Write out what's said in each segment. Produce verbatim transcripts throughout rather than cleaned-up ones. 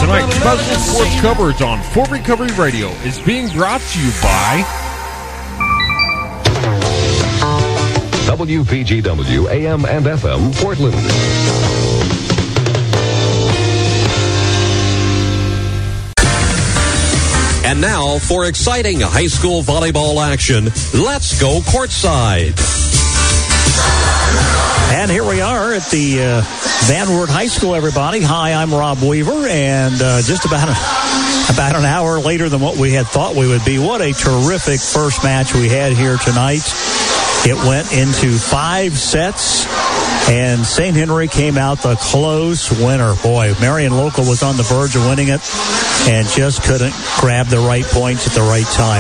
Tonight's Special Sports coverage on Fort Recovery Radio is being brought to you by W P G W A M and F M Portland. And now for exciting high school volleyball action, let's go courtside. And here we are at the uh, Van Wert High School, everybody. Hi, I'm Rob Weaver, and uh, just about, a, about an hour later than what we had thought we would be. What a terrific first match we had here tonight. It went into five sets, and Saint Henry came out the close winner. Boy, Marion Local was on the verge of winning it and just couldn't grab the right points at the right time.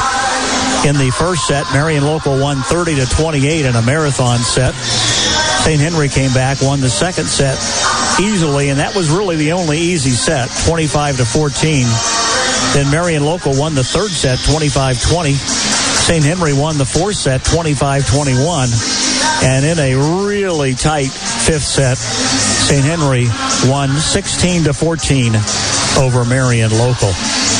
In the first set, Marion Local won thirty to twenty-eight in a marathon set. Saint Henry came back, won the second set easily, and that was really the only easy set, twenty-five to fourteen. Then Marion Local won the third set, twenty-five twenty. Saint Henry won the fourth set, twenty-five twenty-one. And in a really tight fifth set, Saint Henry won sixteen to fourteen over Marion Local.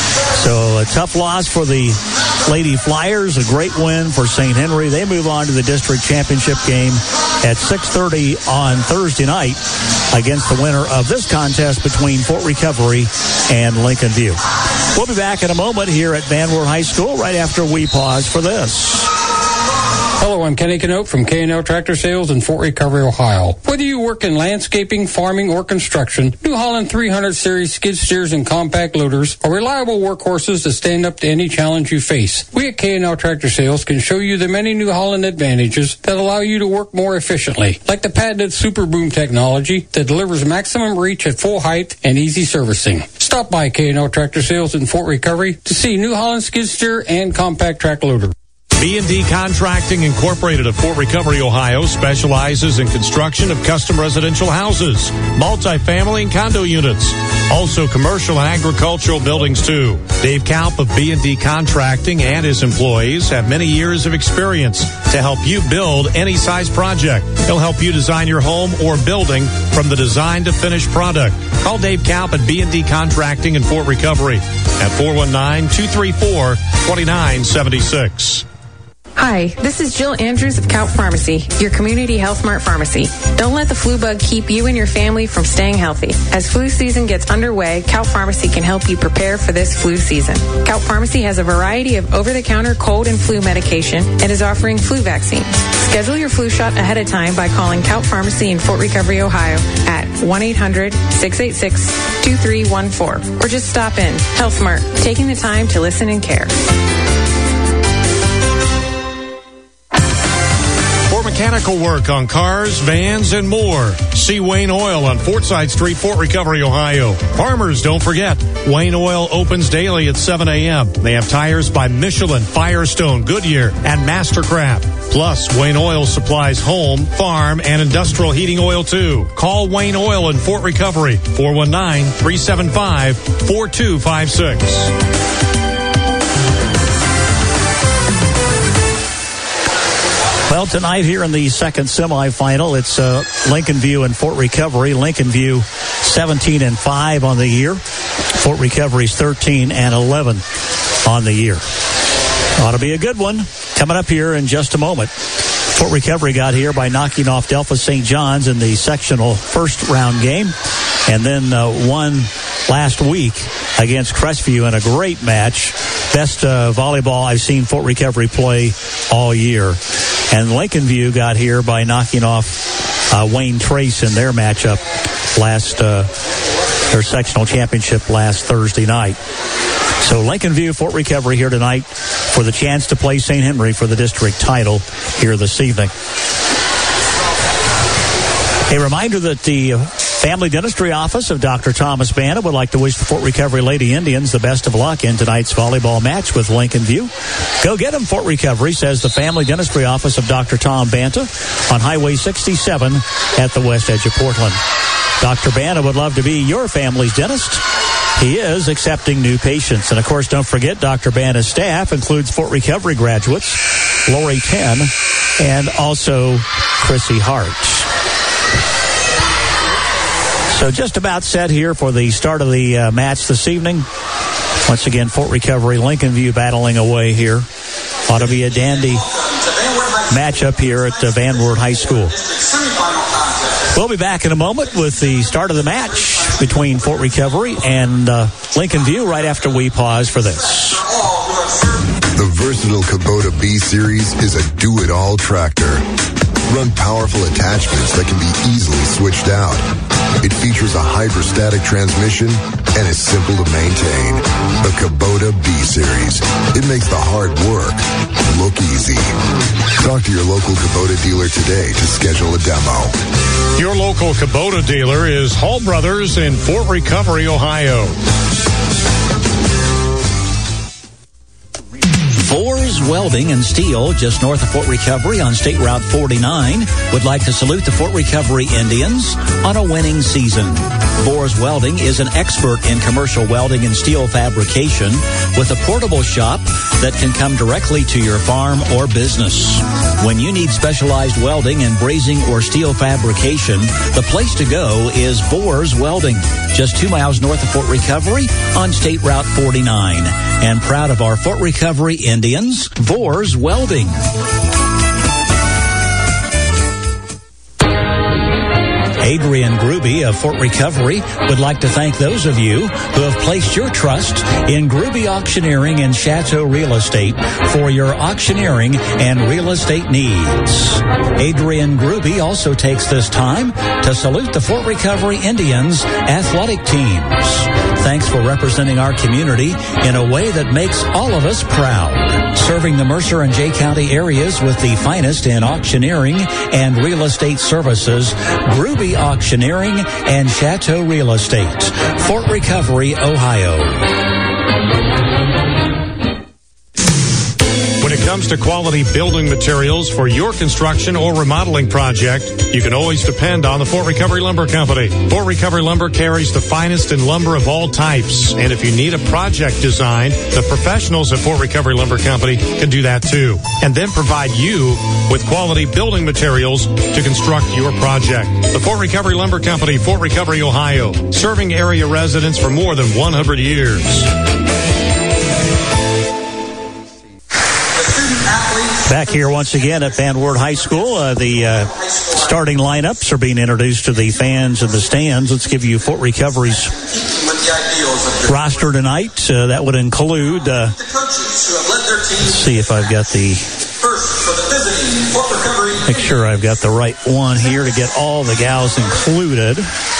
So a tough loss for the Lady Flyers, a great win for Saint Henry. They move on to the district championship game at six thirty on Thursday night against the winner of this contest between Fort Recovery and Lincoln View. We'll be back in a moment here at Van Wert High School right after we pause for this. Hello, I'm Kenny Canote from K and L Tractor Sales in Fort Recovery, Ohio. Whether you work in landscaping, farming, or construction, New Holland three hundred series skid steers and compact loaders are reliable workhorses that stand up to any challenge you face. We at K and L Tractor Sales can show you the many New Holland advantages that allow you to work more efficiently, like the patented Super Boom technology that delivers maximum reach at full height and easy servicing. Stop by K and L Tractor Sales in Fort Recovery to see New Holland skid steer and compact track loader. B and D Contracting Incorporated of Fort Recovery, Ohio, specializes in construction of custom residential houses, multifamily and condo units, also commercial and agricultural buildings too. Dave Kaup of B and D Contracting and his employees have many years of experience to help you build any size project. He'll help you design your home or building from the design to finished product. Call Dave Kaup at B and D Contracting in Fort Recovery at four one nine, two three four, two nine seven six. Hi, this is Jill Andrews of Kaup Pharmacy, your community health mart pharmacy. Don't let the flu bug keep you and your family from staying healthy. As flu season gets underway, Kaup Pharmacy can help you prepare for this flu season. Kaup Pharmacy has a variety of over-the-counter cold and flu medication and is offering flu vaccines. Schedule your flu shot ahead of time by calling Kaup Pharmacy in Fort Recovery, Ohio at one eight hundred, six eight six, two three one four or just stop in. Health Mart, taking the time to listen and care. Mechanical work on cars, vans, and more. See Wayne Oil on Fortside Street, Fort Recovery, Ohio. Farmers, don't forget, Wayne Oil opens daily at seven a.m. They have tires by Michelin, Firestone, Goodyear, and Mastercraft. Plus, Wayne Oil supplies home, farm, and industrial heating oil, too. Call Wayne Oil in Fort Recovery, four one nine, three seven five, four two five six. Well, tonight here in the second semifinal, it's uh, Lincoln View and Fort Recovery. Lincoln View seventeen and five on the year. Fort Recovery's thirteen and eleven on the year. Ought to be a good one coming up here in just a moment. Fort Recovery got here by knocking off Delphos Saint John's in the sectional first round game, and then uh, won last week against Crestview in a great match. Best uh, volleyball I've seen Fort Recovery play all year. And Lincoln View got here by knocking off uh, Wayne Trace in their matchup last, uh, their sectional championship last Thursday night. So Lincoln View, Fort Recovery here tonight for the chance to play Saint Henry for the district title here this evening. A reminder that the Family Dentistry Office of Doctor Thomas Banta would like to wish the Fort Recovery Lady Indians the best of luck in tonight's volleyball match with Lincoln View. Go get them, Fort Recovery, says the Family Dentistry Office of Doctor Tom Banta on Highway sixty-seven at the west edge of Portland. Doctor Banta would love to be your family's dentist. He is accepting new patients. And, of course, don't forget Doctor Banta's staff includes Fort Recovery graduates, Lori Ten, and also Chrissy Hart. So just about set here for the start of the uh, match this evening. Once again, Fort Recovery, Lincoln View battling away here. Ought to be a dandy matchup here at uh, Van Wert High School. We'll be back in a moment with the start of the match between Fort Recovery and uh, Lincoln View right after we pause for this. The versatile Kubota B-Series is a do-it-all tractor. Run powerful attachments that can be easily switched out. It features a hydrostatic transmission and is simple to maintain. The Kubota B-Series. It makes the hard work look easy. Talk to your local Kubota dealer today to schedule a demo. Your local Kubota dealer is Hall Brothers in Fort Recovery, Ohio. Vors Welding and Steel, just north of Fort Recovery on State Route forty-nine, would like to salute the Fort Recovery Indians on a winning season. Vors Welding is an expert in commercial welding and steel fabrication with a portable shop that can come directly to your farm or business. When you need specialized welding and brazing or steel fabrication, the place to go is Vors Welding, just two miles north of Fort Recovery on State Route forty-nine. And proud of our Fort Recovery Indians, Vors Welding. Adrian Gruby of Fort Recovery would like to thank those of you who have placed your trust in Gruby Auctioneering and Chateau Real Estate for your auctioneering and real estate needs. Adrian Gruby also takes this time to salute the Fort Recovery Indians athletic teams. Thanks for representing our community in a way that makes all of us proud. Serving the Mercer and Jay County areas with the finest in auctioneering and real estate services, Gruby Auctioneering and Chateau Real Estate, Fort Recovery, Ohio. When it comes to quality building materials for your construction or remodeling project, you can always depend on the Fort Recovery Lumber Company. Fort Recovery Lumber carries the finest in lumber of all types. And if you need a project design, the professionals at Fort Recovery Lumber Company can do that too. And then provide you with quality building materials to construct your project. The Fort Recovery Lumber Company, Fort Recovery, Ohio, serving area residents for more than one hundred years. Back here once again at Van Wert High School, uh, the uh, starting lineups are being introduced to the fans in the stands. Let's give you Fort Recovery's roster tonight. Uh, that would include, uh, let's see if I've got the, make sure I've got the right one here to get all the gals included.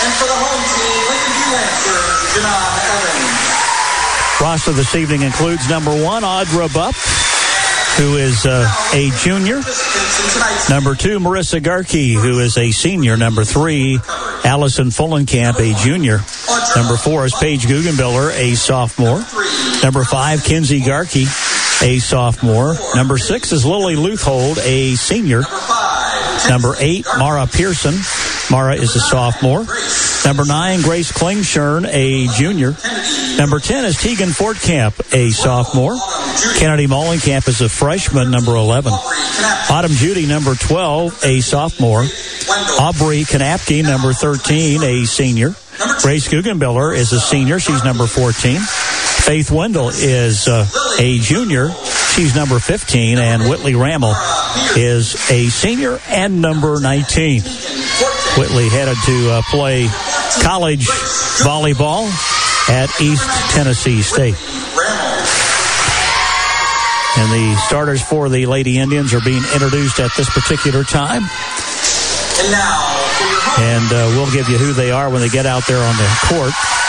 Roster this evening includes number one, Audra Bupp, who is uh, a junior. Number two, Marissa Garkey, who is a senior. Number three, Allison Fullenkamp, a junior. Number four is Paige Guggenbiller, a sophomore. Number five, Kinsey Garkey, a sophomore. Number six is Lily Luthold, a senior. Number eight, Mara Pearson. Mara is a sophomore. Number nine, Grace Klingshern, a junior. Number ten is Tegan Fortcamp, a sophomore. Kennedy Mollenkamp is a freshman, number eleven. Autumn Judy, number twelve, a sophomore. Aubrey Kanapke, number thirteen, a senior. Grace Guggenbiller is a senior. She's number fourteen. Faith Wendell is uh, a junior. She's number fifteen. And Whitley Rammel is a senior and number nineteen. Whitley headed to uh, play college volleyball at East Tennessee State. And the starters for the Lady Indians are being introduced at this particular time. And uh, we'll give you who they are when they get out there on the court.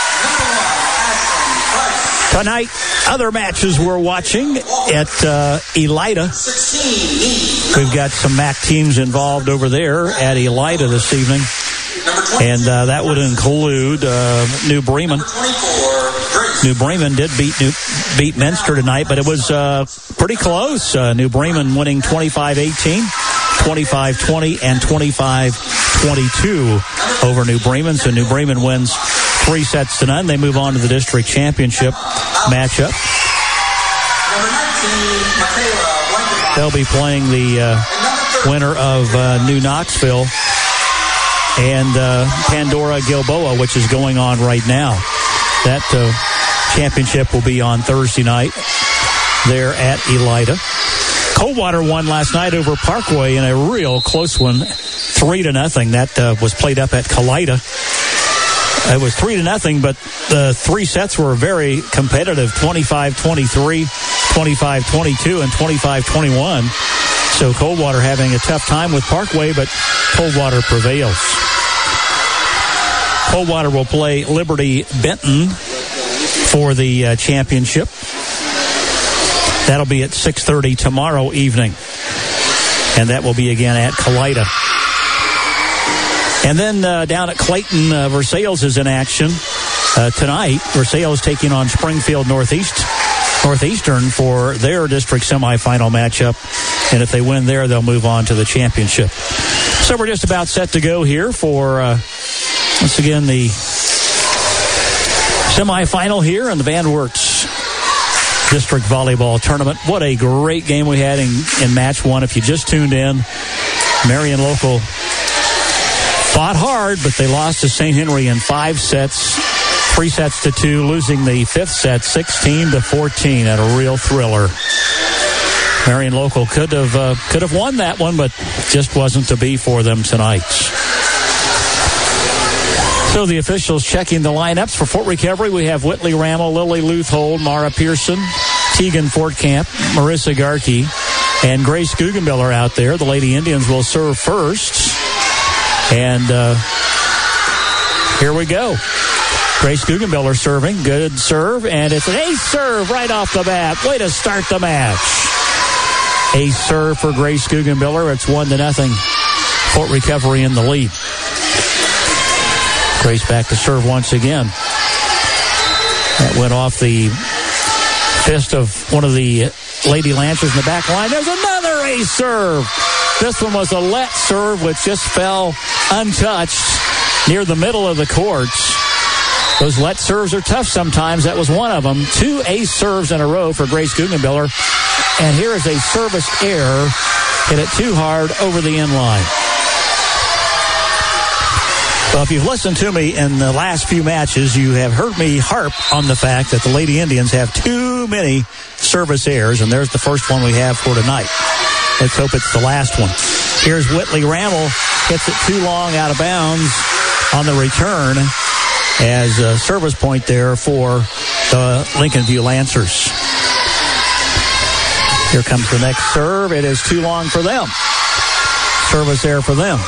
Tonight, other matches we're watching at uh, Elida. We've got some M A C teams involved over there at Elida this evening. And uh, that would include uh, New Bremen. New Bremen did beat New, beat Minster tonight, but it was uh, pretty close. Uh, New Bremen winning twenty-five eighteen, twenty-five twenty, and twenty-five twenty-two over New Bremen. So New Bremen wins three sets to none. They move on to the district championship matchup. They'll be playing the uh, winner of uh, New Knoxville and uh, Pandora Gilboa, which is going on right now. That uh, championship will be on Thursday night there at Elida. Coldwater won last night over Parkway in a real close one, three to nothing. That uh, was played up at Kalida. It was three to nothing, but the three sets were very competitive, twenty-five twenty-three, twenty-five twenty-two, and twenty-five twenty-one. So Coldwater having a tough time with Parkway, but Coldwater prevails. Coldwater will play Liberty Benton for the uh, championship. That'll be at six thirty tomorrow evening. And that will be again at Kalida. And then uh, down at Clayton, uh, Versailles is in action uh, tonight. Versailles taking on Springfield Northeast, Northeastern for their district semifinal matchup. And if they win there, they'll move on to the championship. So we're just about set to go here for, uh, once again, the semifinal here in the Van Werts District Volleyball Tournament. What a great game we had in, in match one. If you just tuned in, Marion Local fought hard, but they lost to Saint Henry in five sets, three sets to two, losing the fifth set sixteen to fourteen at a real thriller. Marion Local could have uh, could have won that one, but just wasn't to be for them tonight. So the officials checking the lineups for Fort Recovery. We have Whitley Rammel, Lily Luthold, Mara Pearson, Tegan Fortcamp, Marissa Garkey, and Grace Guggenbiller out there. The Lady Indians will serve first. And uh, here we go. Grace Guggenbiller serving. Good serve. And it's an ace serve right off the bat. Way to start the match. Ace serve for Grace Guggenbiller. It's one to nothing. Fort Recovery in the lead. Grace back to serve once again. That went off the fist of one of the Lady Lancers in the back line. There's another ace serve. This one was a let serve, which just fell untouched near the middle of the courts. Those let serves are tough sometimes. That was one of them. Two ace serves in a row for Grace Guggenbiller. And here is a service error. Hit it too hard over the end line. Well, if you've listened to me in the last few matches, you have heard me harp on the fact that the Lady Indians have too many service errors, and there's the first one we have for tonight. Let's hope it's the last one. Here's Whitley Rammel. Hits it too long out of bounds on the return as a service point there for the Lincoln View Lancers. Here comes the next serve. It is too long for them. Service error for them.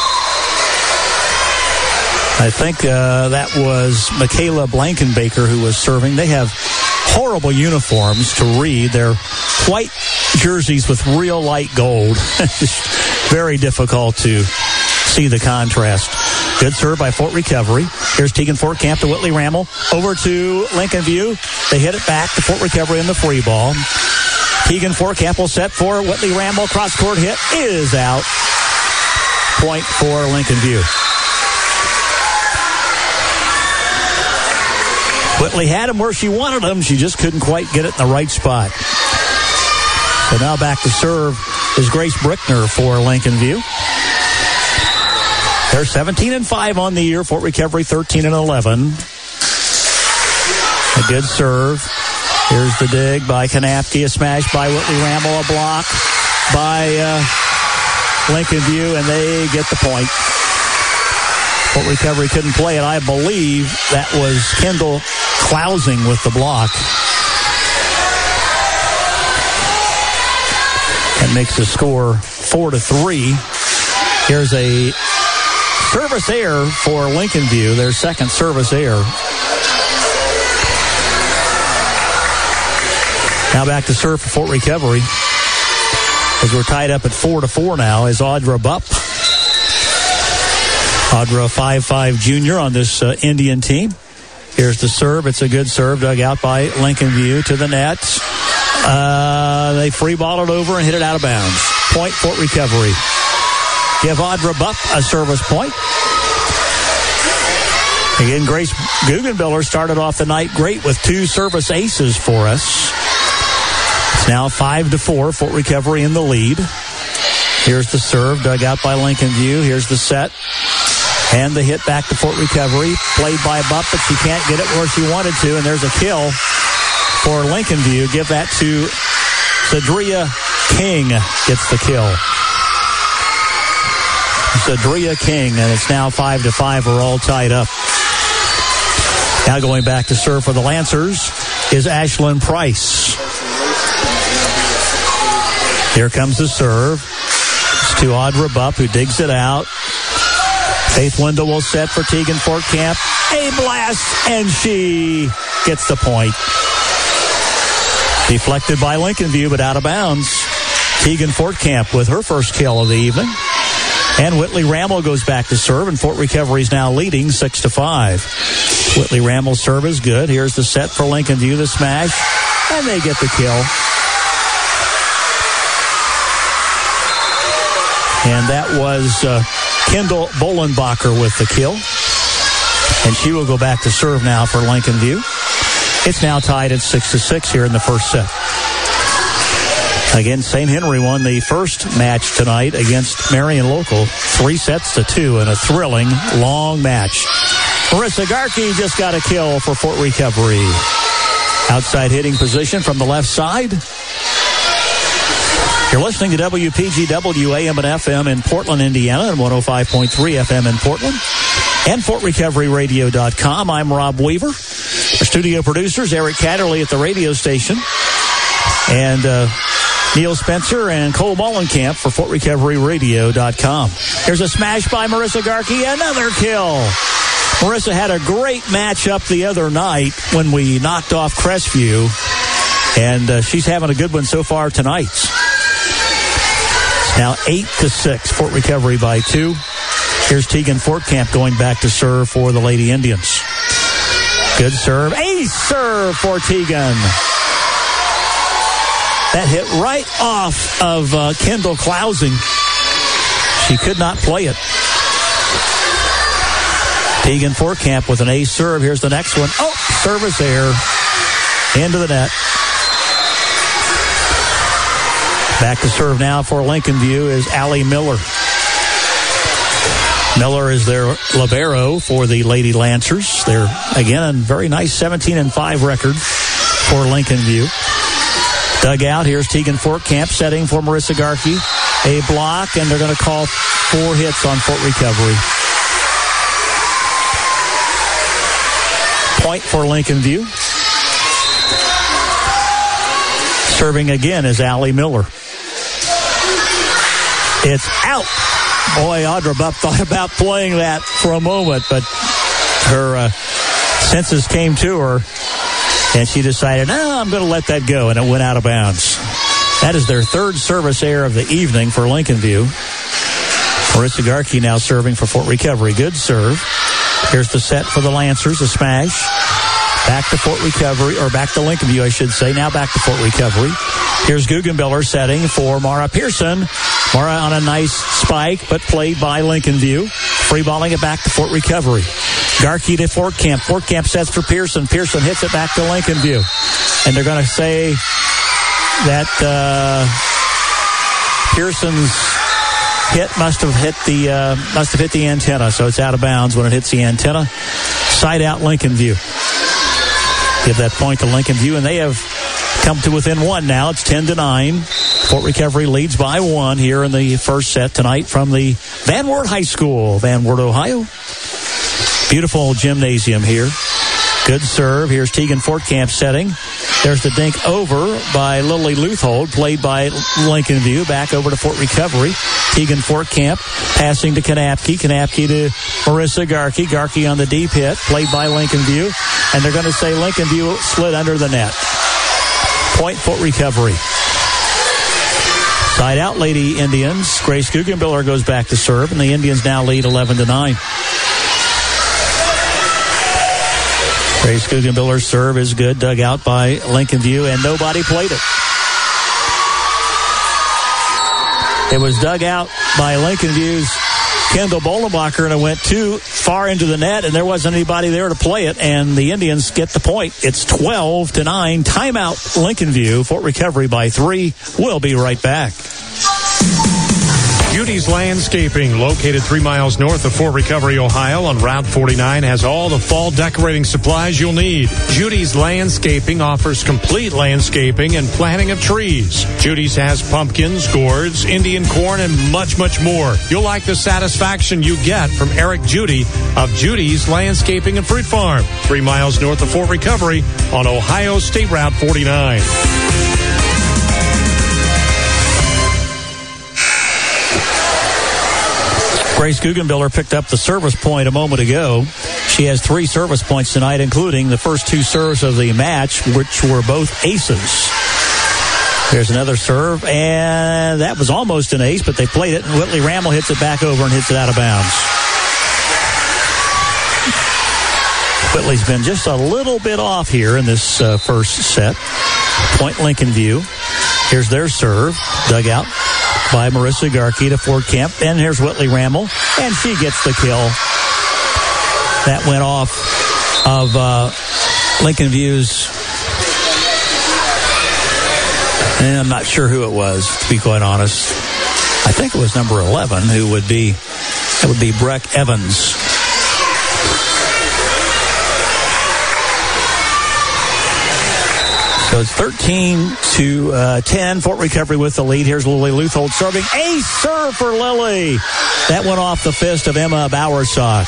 I think uh, that was Michaela Blankenbaker who was serving. They have horrible uniforms to read. They're white jerseys with real light gold. It's very difficult to see the contrast. Good serve by Fort Recovery. Here's Tegan Fortcamp to Whitley Rammel. Over to Lincoln View. They hit it back to Fort Recovery in the free ball. Tegan Fortcamp will set for Whitley Rammel. Cross-court hit is out. Point for Lincoln View. Whitley had him where she wanted him. She just couldn't quite get it in the right spot. So now back to serve is Grace Brickner for Lincoln View. They're seventeen and five on the year. Fort Recovery thirteen and eleven. A good serve. Here's the dig by Kanapke. A smash by Whitley Rammel. A block by uh, Lincoln View, and they get the point. Fort Recovery couldn't play it. I believe that was Kendall Clousing with the block. That makes the score four to three. Here's a service error for Lincoln View, their second service error. Now back to serve for Fort Recovery. As we're tied up at four to four now is Audra Bupp. Audra, five five junior on this uh, Indian team. Here's the serve. It's a good serve dug out by Lincoln View to the net. Uh, they free ball it over and hit it out of bounds. Point Fort Recovery. Give Audra Bupp a service point. Again, Grace Guggenbiller started off the night great with two service aces for us. It's now five to four. Fort Recovery in the lead. Here's the serve dug out by Lincoln View. Here's the set. And the hit back to Fort Recovery, played by Bupp, but she can't get it where she wanted to, and there's a kill for Lincoln View. Give that to Cedria King, gets the kill. Cedria King, and it's now five to five. We're all tied up. Now going back to serve for the Lancers is Ashlyn Price. Here comes the serve. It's to Audra Bupp, who digs it out. Faith Wendell will set for Tegan Fortcamp. A blast, and she gets the point. Deflected by Lincoln View, but out of bounds. Tegan Fortcamp with her first kill of the evening. And Whitley Rammel goes back to serve, and Fort Recovery is now leading six to five. Whitley Rammel's serve is good. Here's the set for Lincoln View, the smash, and they get the kill. And that was uh, Kendall Bolenbacher with the kill. And she will go back to serve now for Lincoln View. It's now tied at six to six here in the first set. Again, Saint Henry won the first match tonight against Marion Local, three sets to two in a thrilling, long match. Marissa Garkey just got a kill for Fort Recovery. Outside hitting position from the left side. You're listening to W P G W A M and F M in Portland, Indiana, and one oh five point three F M in Portland, and Fort Recovery Radio dot com. I'm Rob Weaver. Our studio producers, Eric Catterley at the radio station, and uh, Neil Spencer and Cole Mullenkamp for Fort Recovery Radio dot com. Here's a smash by Marissa Garkey, another kill. Marissa had a great matchup the other night when we knocked off Crestview, and uh, she's having a good one so far tonight. It's now eight to six, Fort Recovery by two. Here's Tegan Fortcamp going back to serve for the Lady Indians. Good serve. Ace serve for Tegan. That hit right off of uh, Kendall Clousing. She could not play it. Tegan Fortcamp with an ace serve. Here's the next one. Oh, service error. Into the net. Back to serve now for Lincoln View is Allie Miller. Miller is their libero for the Lady Lancers. They're, again, a very nice seventeen and five record for Lincoln View. Dug out. Here's Tegan Fortcamp setting for Marissa Garkey. A block, and they're going to call four hits on Fort Recovery. Point for Lincoln View. Serving again is Allie Miller. It's out. Boy, Audra Bupp thought about playing that for a moment, but her uh, senses came to her, and she decided, no, I'm going to let that go, and it went out of bounds. That is their third service error of the evening for Lincoln View. Marissa Garkey now serving for Fort Recovery. Good serve. Here's the set for the Lancers, a smash. Back to Fort Recovery, or back to Lincoln View, I should say. Now back to Fort Recovery. Here's Guggenbiller setting for Mara Pearson. Mara on a nice spike, but played by Lincoln View. Free balling it back to Fort Recovery. Garkey to Fortcamp. Fortcamp sets for Pearson. Pearson hits it back to Lincoln View. And they're going to say that uh, Pearson's hit must have hit the uh, must have hit the antenna, so it's out of bounds when it hits the antenna. Side out Lincoln View. Give that point to Lincoln View, and they have come to within one now. It's ten to nine. Fort Recovery leads by one here in the first set tonight from the Van Wert High School, Van Wert, Ohio. Beautiful gymnasium here. Good serve. Here's Tegan Fortcamp setting. There's the dink over by Lily Luthold, played by Lincoln View. Back over to Fort Recovery. Tegan Fortcamp passing to Kanapke. Kanapke to Marissa Garkey. Garkey on the deep hit, played by Lincoln View. And they're going to say Lincoln View slid under the net. Point Fort Recovery. Side out Lady Indians. Grace Guggenbiller goes back to serve, and the Indians now lead eleven to nine. Grace Guggenbiller's serve is good, dug out by Lincoln View, and nobody played it. It was dug out by Lincoln View's Kendall Bolenbacher, and it went too far into the net, and there wasn't anybody there to play it, and the Indians get the point. It's twelve to nine. Timeout Lincoln View. Fort Recovery by three. We'll be right back. Judy's Landscaping, located three miles north of Fort Recovery, Ohio on Route forty-nine, has all the fall decorating supplies you'll need. Judy's Landscaping offers complete landscaping and planting of trees. Judy's has pumpkins, gourds, Indian corn, and much, much more. You'll like the satisfaction you get from Eric Judy of Judy's Landscaping and Fruit Farm, three miles north of Fort Recovery on Ohio State Route forty-nine. Grace Guggenbiller picked up the service point a moment ago. She has three service points tonight, including the first two serves of the match, which were both aces. There's another serve, and that was almost an ace, but they played it, and Whitley Ramel hits it back over and hits it out of bounds. Whitley's been just a little bit off here in this uh, first set. Point Lincoln View. Here's their serve, dug out by Marissa Garkey to Fort Camp. And here's Whitley Ramel, and she gets the kill. That went off of uh, Lincoln View's, and I'm not sure who it was, to be quite honest. I think it was number eleven, who would be, that would be Breck Evans. So it's thirteen to ten. Fort Recovery with the lead. Here's Lily Luthold serving. Ace serve for Lily. That went off the fist of Emma Bowersock.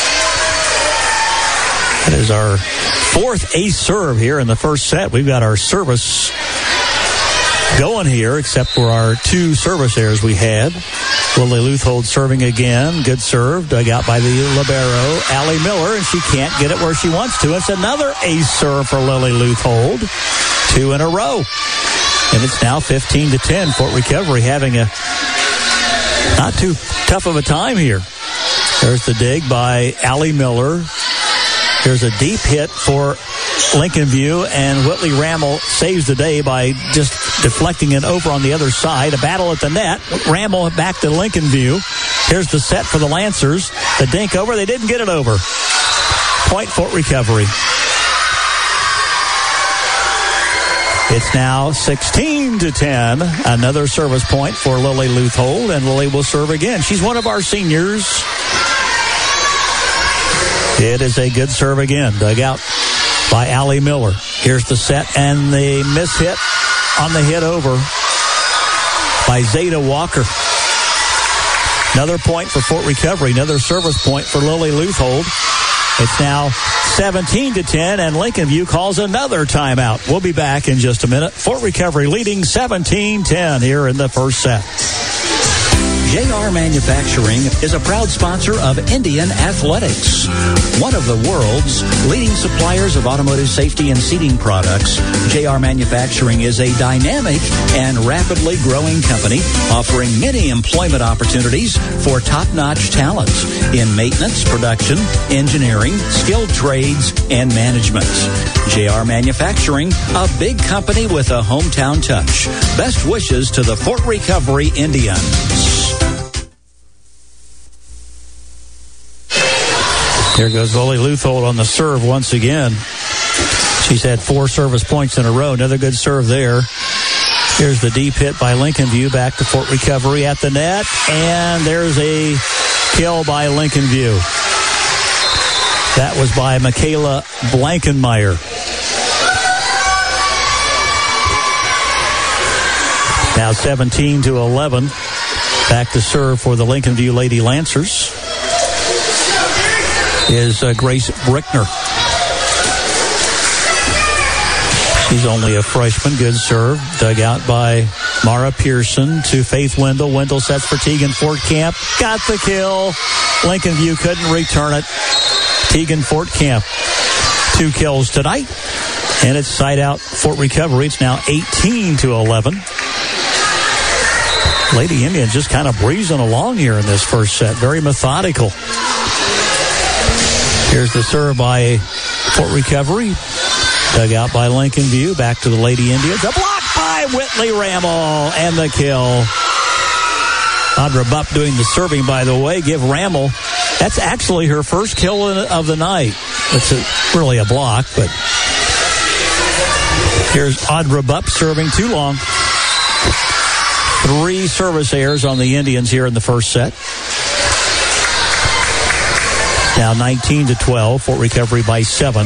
That is our fourth ace serve here in the first set. We've got our service going here, except for our two service errors we had. Lily Luthold serving again. Good serve. Dug out by the libero, Allie Miller, and she can't get it where she wants to. It's another ace serve for Lily Luthold. Two in a row. And it's now fifteen to ten. Fort Recovery having a not too tough of a time here. There's the dig by Allie Miller. There's a deep hit for Lincoln View, and Whitley Ramel saves the day by just deflecting it over on the other side. A battle at the net. Ramel back to Lincoln View. Here's the set for the Lancers. The dink over. They didn't get it over. Point Fort Recovery. It's now sixteen to ten. Another service point for Lily Luthold, and Lily will serve again. She's one of our seniors. It is a good serve again. Dug out by Allie Miller. Here's the set, and the miss hit on the hit over by Zeta Walker. Another point for Fort Recovery. Another service point for Lily Luthold. It's now seventeen to ten, and Lincoln View calls another timeout. We'll be back in just a minute. Fort Recovery leading seventeen ten here in the first set. J R Manufacturing is a proud sponsor of Indian Athletics. One of the world's leading suppliers of automotive safety and seating products, J R Manufacturing is a dynamic and rapidly growing company offering many employment opportunities for top-notch talent in maintenance, production, engineering, skilled trades, and management. J R Manufacturing, a big company with a hometown touch. Best wishes to the Fort Recovery Indians. Here goes Lily Luthold on the serve once again. She's had four service points in a row. Another good serve there. Here's the deep hit by Lincoln View back to Fort Recovery at the net. And there's a kill by Lincoln View. That was by Michaela Blankenmeyer. Now seventeen to eleven. Back to serve for the Lincoln View Lady Lancers is uh, Grace Brickner. She's only a freshman. Good serve. Dug out by Mara Pearson to Faith Wendell. Wendell sets for Tegan Fort Camp. Got the kill. Lincoln View couldn't return it. Tegan Fort Camp. Two kills tonight. And it's side out Fort Recovery. It's now eighteen to eleven. Lady Indians just kind of breezing along here in this first set. Very methodical. Here's the serve by Fort Recovery. Dug out by Lincoln View. Back to the Lady Indians. A block by Whitley Ramel. And the kill. Audra Bupp doing the serving, by the way. Give Ramel. That's actually her first kill of the night. It's a, really a block, but here's Audra Bupp serving too long. Three service errors on the Indians here in the first set. Now nineteen to twelve. Fort Recovery by seven.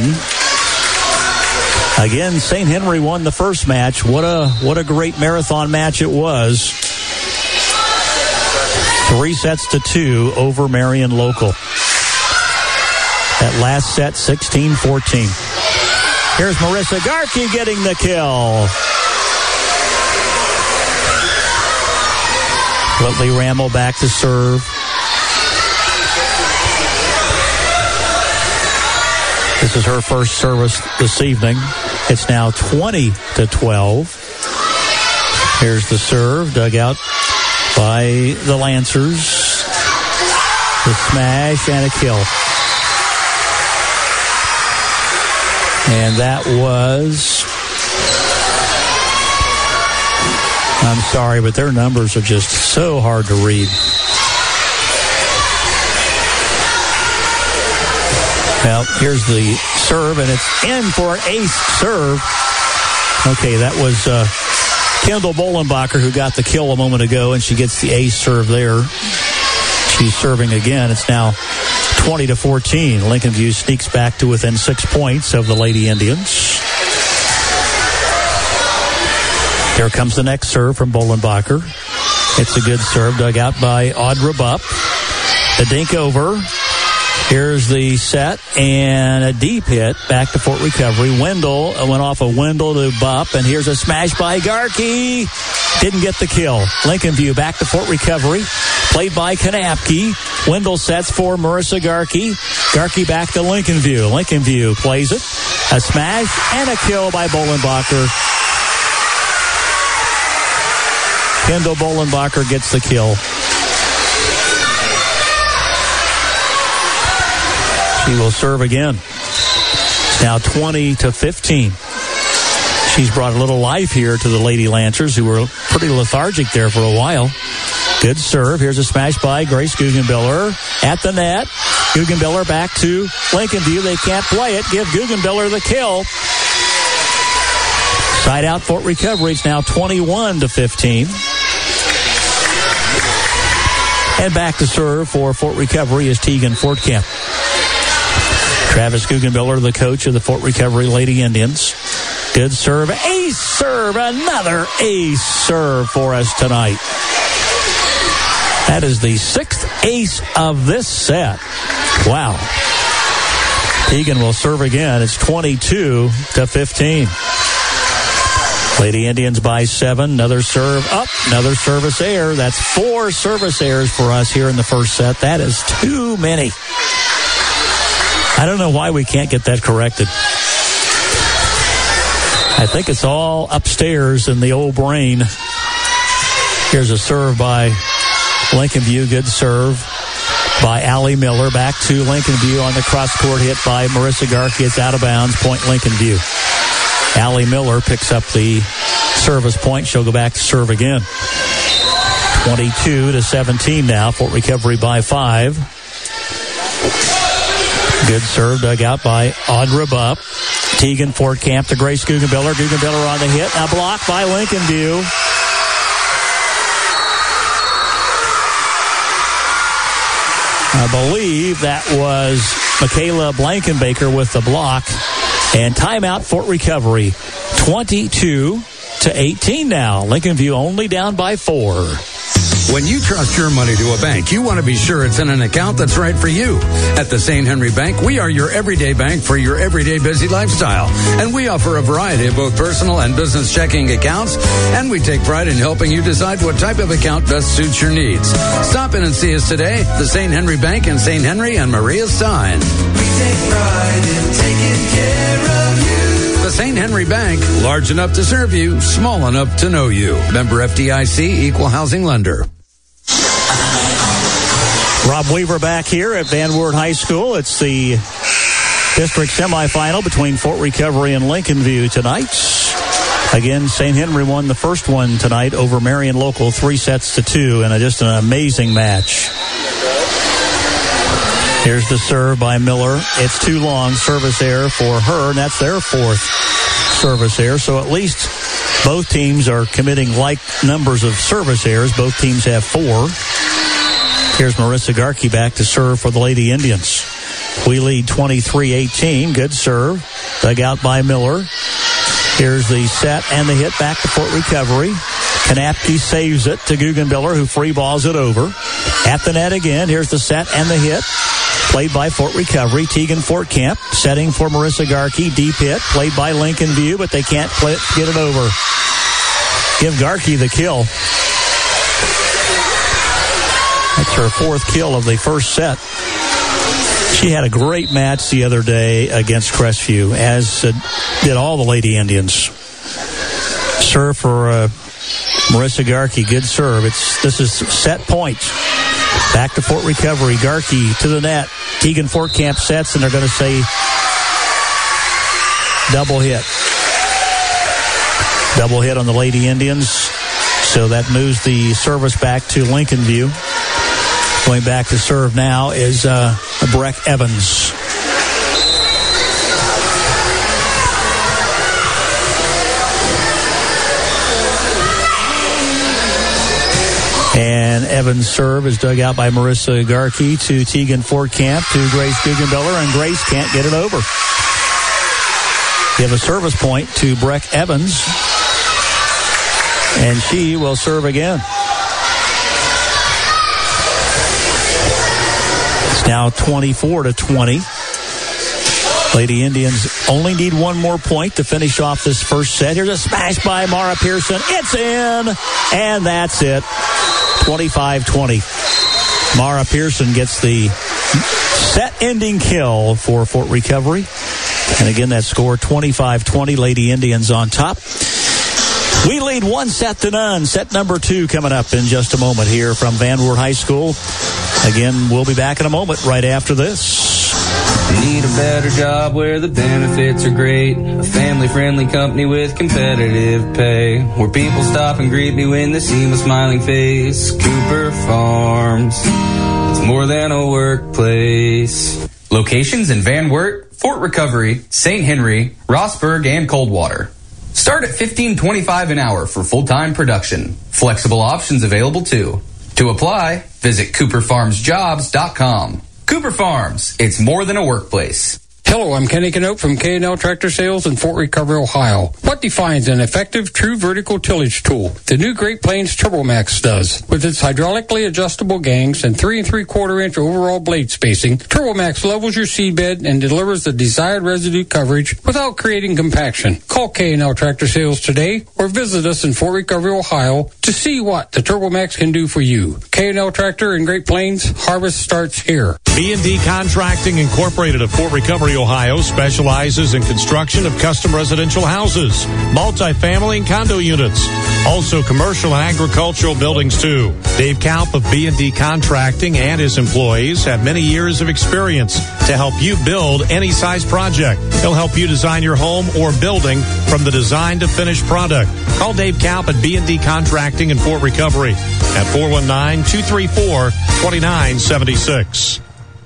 Again, Saint Henry won the first match. What a what a great marathon match it was. Three sets to two over Marion Local. That last set, sixteen fourteen. Here's Marissa Garkey getting the kill. Whitley Ramel back to serve. This is her first service this evening. It's now twenty to twelve. Here's the serve, dug out by the Lancers. The smash and a kill. And that was... I'm sorry, but their numbers are just so hard to read. Well, here's the serve, and it's in for an ace serve. Okay, that was uh, Kendall Bolenbacher who got the kill a moment ago, and she gets the ace serve there. She's serving again. It's now twenty to fourteen. Lincoln View sneaks back to within six points of the Lady Indians. Here comes the next serve from Bolenbacher. It's a good serve, dug out by Audra Bupp. The dink over. Here's the set and a deep hit back to Fort Recovery. Wendell went off of Wendell to Bupp, and here's a smash by Garkey. Didn't get the kill. Lincoln View back to Fort Recovery. Played by Kanapke. Wendell sets for Marissa Garkey. Garkey back to Lincoln View. Lincoln View plays it. A smash and a kill by Bolenbacher. Kendall Bolenbacher gets the kill. She will serve again. It's now twenty to fifteen. She's brought a little life here to the Lady Lancers, who were pretty lethargic there for a while. Good serve. Here's a smash by Grace Guggenbiller at the net. Guggenbiller back to Lincoln View. They can't play it. Give Guggenbiller the kill. Side out Fort Recovery. It's now twenty-one to fifteen. And back to serve for Fort Recovery is Tegan Fortkamp. Travis Guggenbiller, the coach of the Fort Recovery Lady Indians. Good serve. Ace serve. Another ace serve for us tonight. That is the sixth ace of this set. Wow. Tegan will serve again. It's twenty-two to fifteen. Lady Indians by seven. Another serve up. Another service error. That's four service errors for us here in the first set. That is too many. I don't know why we can't get that corrected. I think it's all upstairs in the old brain. Here's a serve by Lincoln View. Good serve by Allie Miller. Back to Lincoln View on the cross-court hit by Marissa Garkey. It's out of bounds. Point Lincoln View. Allie Miller picks up the service point. She'll go back to serve again. twenty-two to seventeen now. Fort Recovery by five. Good serve dug out by Audra Bupp. Tegan Fortkamp to Grace Guggenbiller. Guggenbiller on the hit. Now blocked by Lincoln View. I believe that was Michaela Blankenbaker with the block. And timeout Fort Recovery. twenty-two to eighteen now. Lincoln View only down by four. When you trust your money to a bank, you want to be sure it's in an account that's right for you. At the Saint Henry Bank, we are your everyday bank for your everyday busy lifestyle. And we offer a variety of both personal and business checking accounts. And we take pride in helping you decide what type of account best suits your needs. Stop in and see us today. The Saint Henry Bank in Saint Henry and Maria Stein. We take pride in taking care of you. The Saint Henry Bank, large enough to serve you, small enough to know you. Member F D I C, Equal Housing Lender. Rob Weaver back here at Van Wert High School. It's the district semifinal between Fort Recovery and Lincoln View tonight. Again, Saint Henry won the first one tonight over Marion Local, three sets to two, and a, just an amazing match. Here's the serve by Miller. It's too long. Service error for her, and that's their fourth service error. So at least Both teams are committing like numbers of service errors. Both teams have four. Here's Marissa Garkey back to serve for the Lady Indians. We lead twenty-three eighteen. Good serve. Dug out by Miller. Here's the set and the hit back to Fort Recovery. Kanapke saves it to Guggenbiller, who free balls it over. At the net again. Here's the set and the hit. Played by Fort Recovery. Tegan Fortcamp setting for Marissa Garkey. Deep hit. Played by Lincoln View, but they can't play it, get it over. Give Garkey the kill. That's her fourth kill of the first set. She had a great match the other day against Crestview, as uh, did all the Lady Indians. Serve for uh, Marissa Garkey. Good serve. It's This is set point. Back to Fort Recovery. Garkey to the net. Tegan Fortcamp sets, and they're going to say double hit. Double hit on the Lady Indians. So that moves the service back to Lincoln View. Going back to serve now is uh, Breck Evans. And Evans' serve is dug out by Marissa Garkey to Tegan Fortcamp to Grace Guggenbiller, and Grace can't get it over. Give a service point to Breck Evans, and she will serve again. It's now twenty-four to twenty. Lady Indians only need one more point to finish off this first set. Here's a smash by Mara Pearson. It's in, and that's it. twenty-five twenty. Mara Pearson gets the set-ending kill for Fort Recovery. And again, that score, twenty-five twenty. Lady Indians on top. We lead one set to none. Set number two coming up in just a moment here from Van Wert High School. Again, we'll be back in a moment right after this. Need a better job where the benefits are great. A family-friendly company with competitive pay. Where people stop and greet me when they see my smiling face. Cooper Farms. It's more than a workplace. Locations in Van Wert, Fort Recovery, Saint Henry, Rossburg, and Coldwater. Start at fifteen twenty-five an hour for full-time production. Flexible options available too. To apply, visit cooper farms jobs dot com. Cooper Farms, it's more than a workplace. Hello, I'm Kenny Canope from K and L Tractor Sales in Fort Recovery, Ohio. What defines an effective, true vertical tillage tool? The new Great Plains TurboMax does. With its hydraulically adjustable gangs and three and three quarter inch overall blade spacing, TurboMax levels your seedbed and delivers the desired residue coverage without creating compaction. Call K and L Tractor Sales today or visit us in Fort Recovery, Ohio to see what the TurboMax can do for you. K and L Tractor in Great Plains, harvest starts here. B and D Contracting Incorporated of Fort Recovery, Ohio specializes in construction of custom residential houses, multifamily and condo units, also commercial and agricultural buildings too. Dave Kaup of B and D Contracting and his employees have many years of experience to help you build any size project. He'll help you design your home or building from the design to finished product. Call Dave Kaup at B and D Contracting in Fort Recovery at four one nine, two three four, two nine seven six.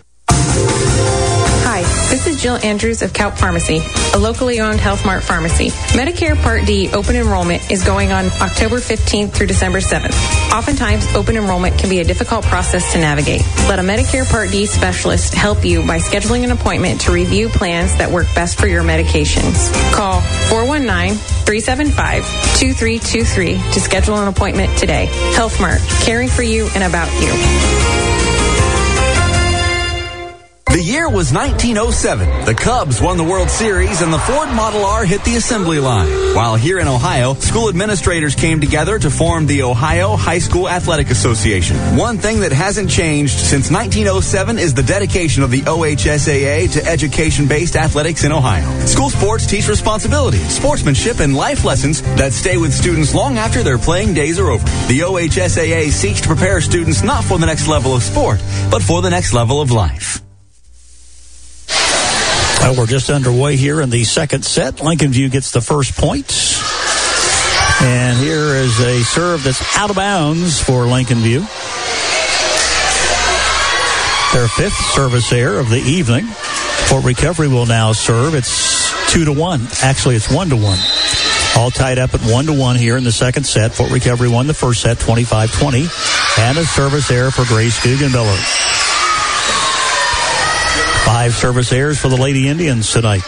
Hi, this is Jill Andrews of Kaup Pharmacy, a locally owned Health Mart pharmacy. Medicare Part D open enrollment is going on October fifteenth through December seventh. Oftentimes, open enrollment can be a difficult process to navigate. Let a Medicare Part D specialist help you by scheduling an appointment to review plans that work best for your medications. Call four one nine, three seven five, two three two three to schedule an appointment today. Health Mart, caring for you and about you. The year was nineteen oh seven. The Cubs won the World Series and the Ford Model R hit the assembly line. While here in Ohio, school administrators came together to form the Ohio High School Athletic Association. One thing that hasn't changed since nineteen oh seven is the dedication of the O H S A A to education-based athletics in Ohio. School sports teach responsibility, sportsmanship, and life lessons that stay with students long after their playing days are over. The O H S A A seeks to prepare students not for the next level of sport, but for the next level of life. Well, we're just underway here in the second set. Lincoln View gets the first point. And here is a serve that's out of bounds for Lincoln View. Their fifth service error of the evening. Fort Recovery will now serve. It's two to one. Actually, it's one to one. All tied up at one to one here in the second set. Fort Recovery won the first set, twenty-five twenty. And a service error for Grace Guggenmiller. Five service errors for the Lady Indians tonight.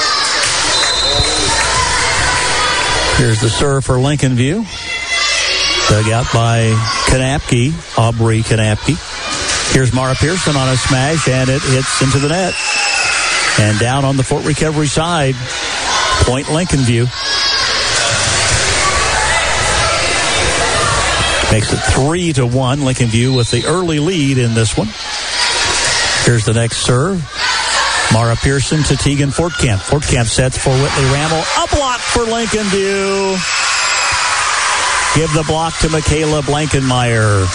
Here's the serve for Lincoln View. Dug out by Kanapke, Aubrey Kanapke. Here's Mara Pearson on a smash, and it hits into the net. And down on the Fort Recovery side, point Lincoln View. Makes it three to one. Lincoln View with the early lead in this one. Here's the next serve. Mara Pearson to Tegan Fortcamp. Fortcamp sets for Whitley Rammel. A block for Lincoln View. Give the block to Michaela Blankenmeyer.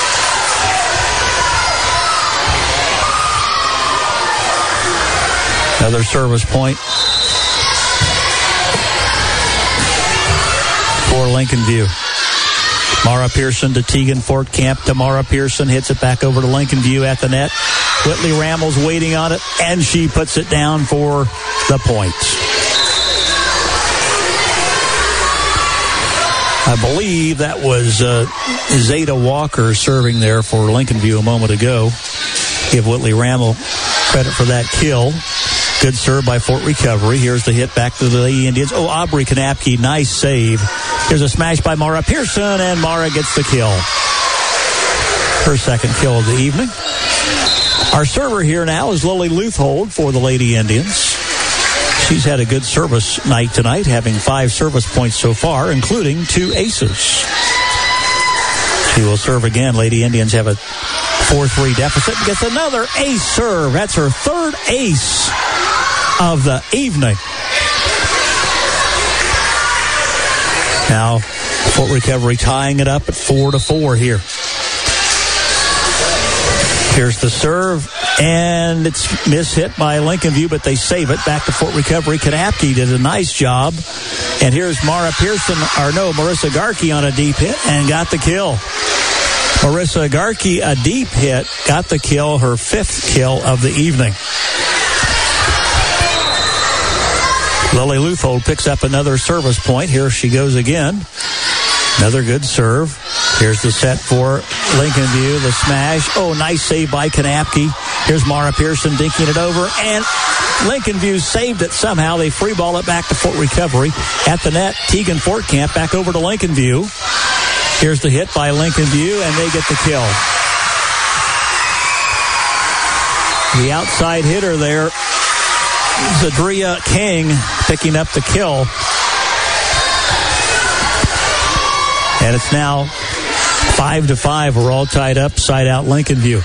Another service point for Lincoln View. Mara Pearson to Tegan Fortcamp. To Mara Pearson, hits it back over to Lincoln View at the net. Whitley Rammel's waiting on it, and she puts it down for the point. I believe that was uh, Zeta Walker serving there for Lincoln View a moment ago. Give Whitley Rammel credit for that kill. Good serve by Fort Recovery. Here's the hit back to the Lady Indians. Oh, Aubrey Kanapke, nice save. Here's a smash by Mara Pearson, and Mara gets the kill. Her second kill of the evening. Our server here now is Lily Leuthold for the Lady Indians. She's had a good service night tonight, having five service points so far, including two aces. She will serve again. Lady Indians have a four three deficit and gets another ace serve. That's her third ace of the evening. Now, Fort Recovery tying it up at four to four here. Here's the serve, and it's mishit by Lincoln View, but they save it. Back to Fort Recovery. Kanapke did a nice job. And here's Mara Pearson, or no, Marissa Garkey on a deep hit and got the kill. Marissa Garkey, a deep hit, got the kill, her fifth kill of the evening. Lily Leuthold picks up another service point. Here she goes again. Another good serve. Here's the set for Lincoln View, the smash. Oh, nice save by Kanapke. Here's Mara Pearson dinking it over, and Lincoln View saved it somehow. They free ball it back to Fort Recovery. At the net, Tegan Fortcamp back over to Lincoln View. Here's the hit by Lincoln View, and they get the kill. The outside hitter there, Zadria King, picking up the kill. And it's now five to five. We're all tied up, side out Lincoln View.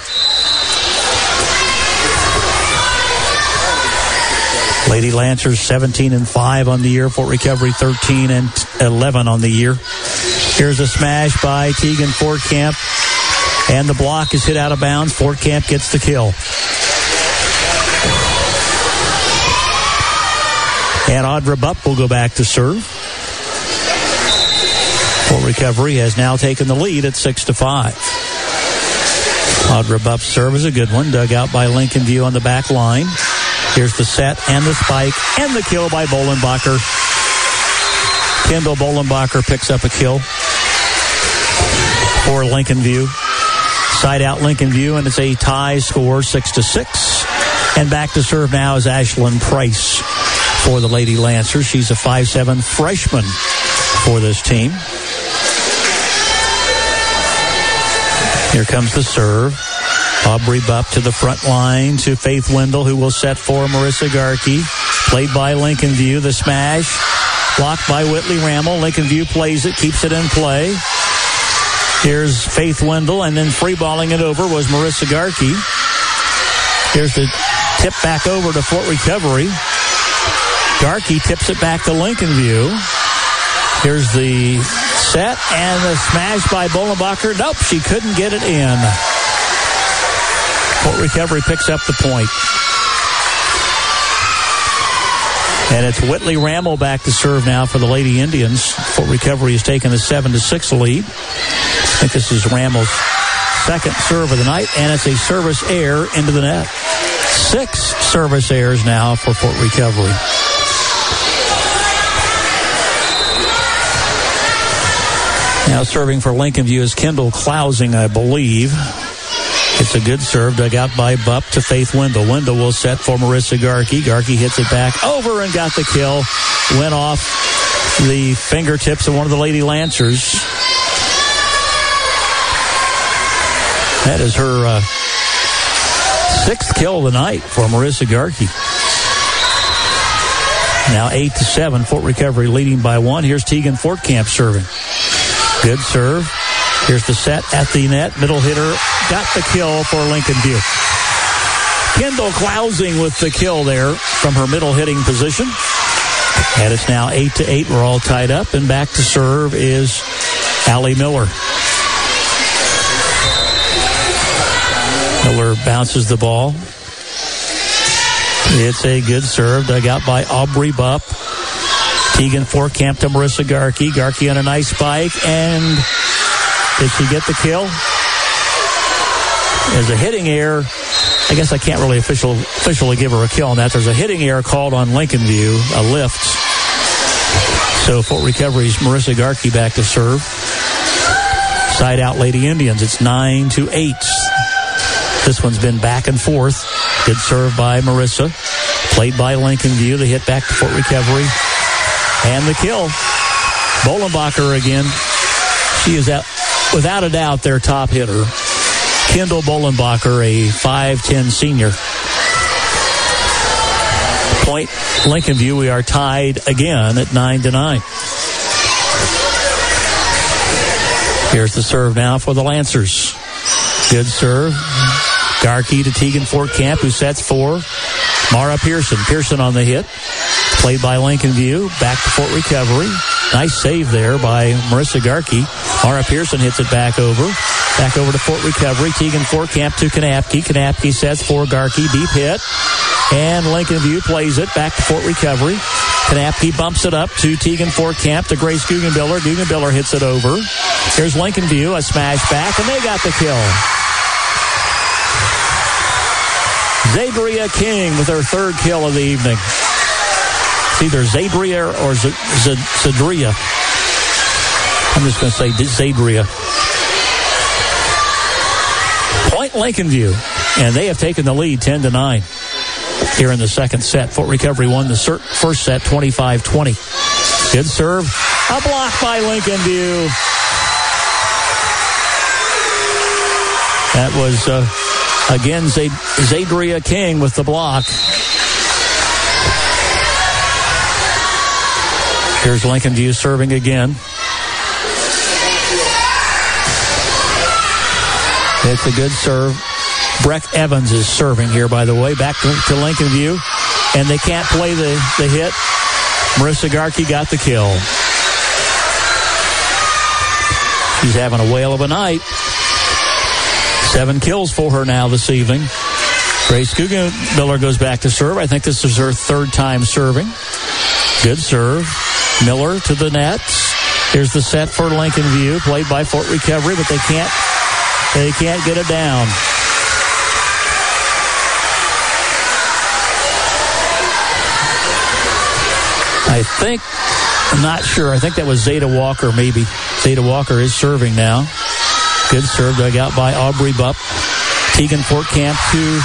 Lady Lancers seventeen and five on the year. Fort Recovery thirteen and eleven on the year. Here's a smash by Tegan Fortcamp, and the block is hit out of bounds. Fortcamp gets the kill. And Audra Bupp will go back to serve. Fort Recovery has now taken the lead at six to five. Audra Bupp's serve is a good one, dug out by Lincoln View on the back line. Here's the set and the spike and the kill by Bolenbacher. Kendall Bolenbacher picks up a kill for Lincoln View. Side out Lincoln View, and it's a tie score, six to six. And back to serve now is Ashlyn Price for the Lady Lancers. She's a five seven freshman for this team. Here comes the serve. Aubrey Bupp to the front line to Faith Wendell, who will set for Marissa Garkey. Played by Lincoln View. The smash. Blocked by Whitley Rammel. Lincoln View plays it, keeps it in play. Here's Faith Wendell, and then free balling it over was Marissa Garkey. Here's the tip back over to Fort Recovery. Garkey tips it back to Lincoln View. Here's the set and the smash by Bolenbacher. Nope, she couldn't get it in. Fort Recovery picks up the point. And it's Whitley Rammel back to serve now for the Lady Indians. Fort Recovery has taken a seven to six lead. I think this is Rammel's second serve of the night, and it's a service error into the net. Six service errors now for Fort Recovery. Now serving for Lincoln View is Kendall Clousing, I believe. It's a good serve dug out by Bupp to Faith Wendell. Wendell will set for Marissa Garkey. Garkey hits it back over and got the kill. Went off the fingertips of one of the Lady Lancers. That is her uh, sixth kill of the night for Marissa Garkey. Now eight to seven, Fort Recovery leading by one. Here's Tegan Fortcamp serving. Good serve. Here's the set at the net. Middle hitter got the kill for Lincoln View. Kendall Clousing with the kill there from her middle hitting position. And it's now eight to eight. We're all tied up. And back to serve is Allie Miller. Miller bounces the ball. It's a good serve dug out by Aubrey Bupp. Tegan Fortcamp to Marissa Garkey. Garkey on a nice spike. And did she get the kill? There's a hitting error. I guess I can't really official, officially give her a kill on that. There's a hitting error called on Lincoln View, a lift. So Fort Recovery's Marissa Garkey back to serve. Side out Lady Indians. It's nine to eight. This one's been back and forth. Good serve by Marissa. Played by Lincoln View. The hit back to Fort Recovery. And the kill. Bolenbacher again. She is out, without a doubt, their top hitter. Kendall Bolenbacher, a five ten senior. Point Lincoln View, we are tied again at nine to nine. Here's the serve now for the Lancers. Good serve. Garkey to Tegan Fortcamp, who sets for Mara Pearson. Pearson on the hit. Played by Lincoln View. Back to Fort Recovery. Nice save there by Marissa Garkey. Mara Pearson hits it back over. Back over to Fort Recovery. Tegan Fortcamp to Kanapke. Kanapke sets for Garkey. Deep hit. And Lincoln View plays it back to Fort Recovery. Kanapke bumps it up to Tegan Fortcamp to Grace Guggenbiller. Guggenbiller hits it over. Here's Lincoln View. A smash back, and they got the kill. Zadria King with her third kill of the evening. It's either Zadria or Z- Z- Zadria. I'm just going to say Zadria. Point Lincoln View. And they have taken the lead ten to nine here in the second set. Fort Recovery won the cert- first set twenty-five twenty. Good serve. A block by Lincoln View. That was... Uh, Again, Zad- Zadria King with the block. Here's Lincoln View serving again. It's a good serve. Breck Evans is serving here, by the way. Back to, to Lincoln View. And they can't play the, the hit. Marissa Garkey got the kill. She's having a whale of a night. Seven kills for her now this evening. Grace Guggenbiller goes back to serve. I think this is her third time serving. Good serve. Miller to the net. Here's the set for Lincoln View, played by Fort Recovery, but they can't they can't get it down. I think, I'm not sure. I think that was Zeta Walker, maybe. Zeta Walker is serving now. Good serve dug out by Aubrey Bupp. Tegan Fortcamp to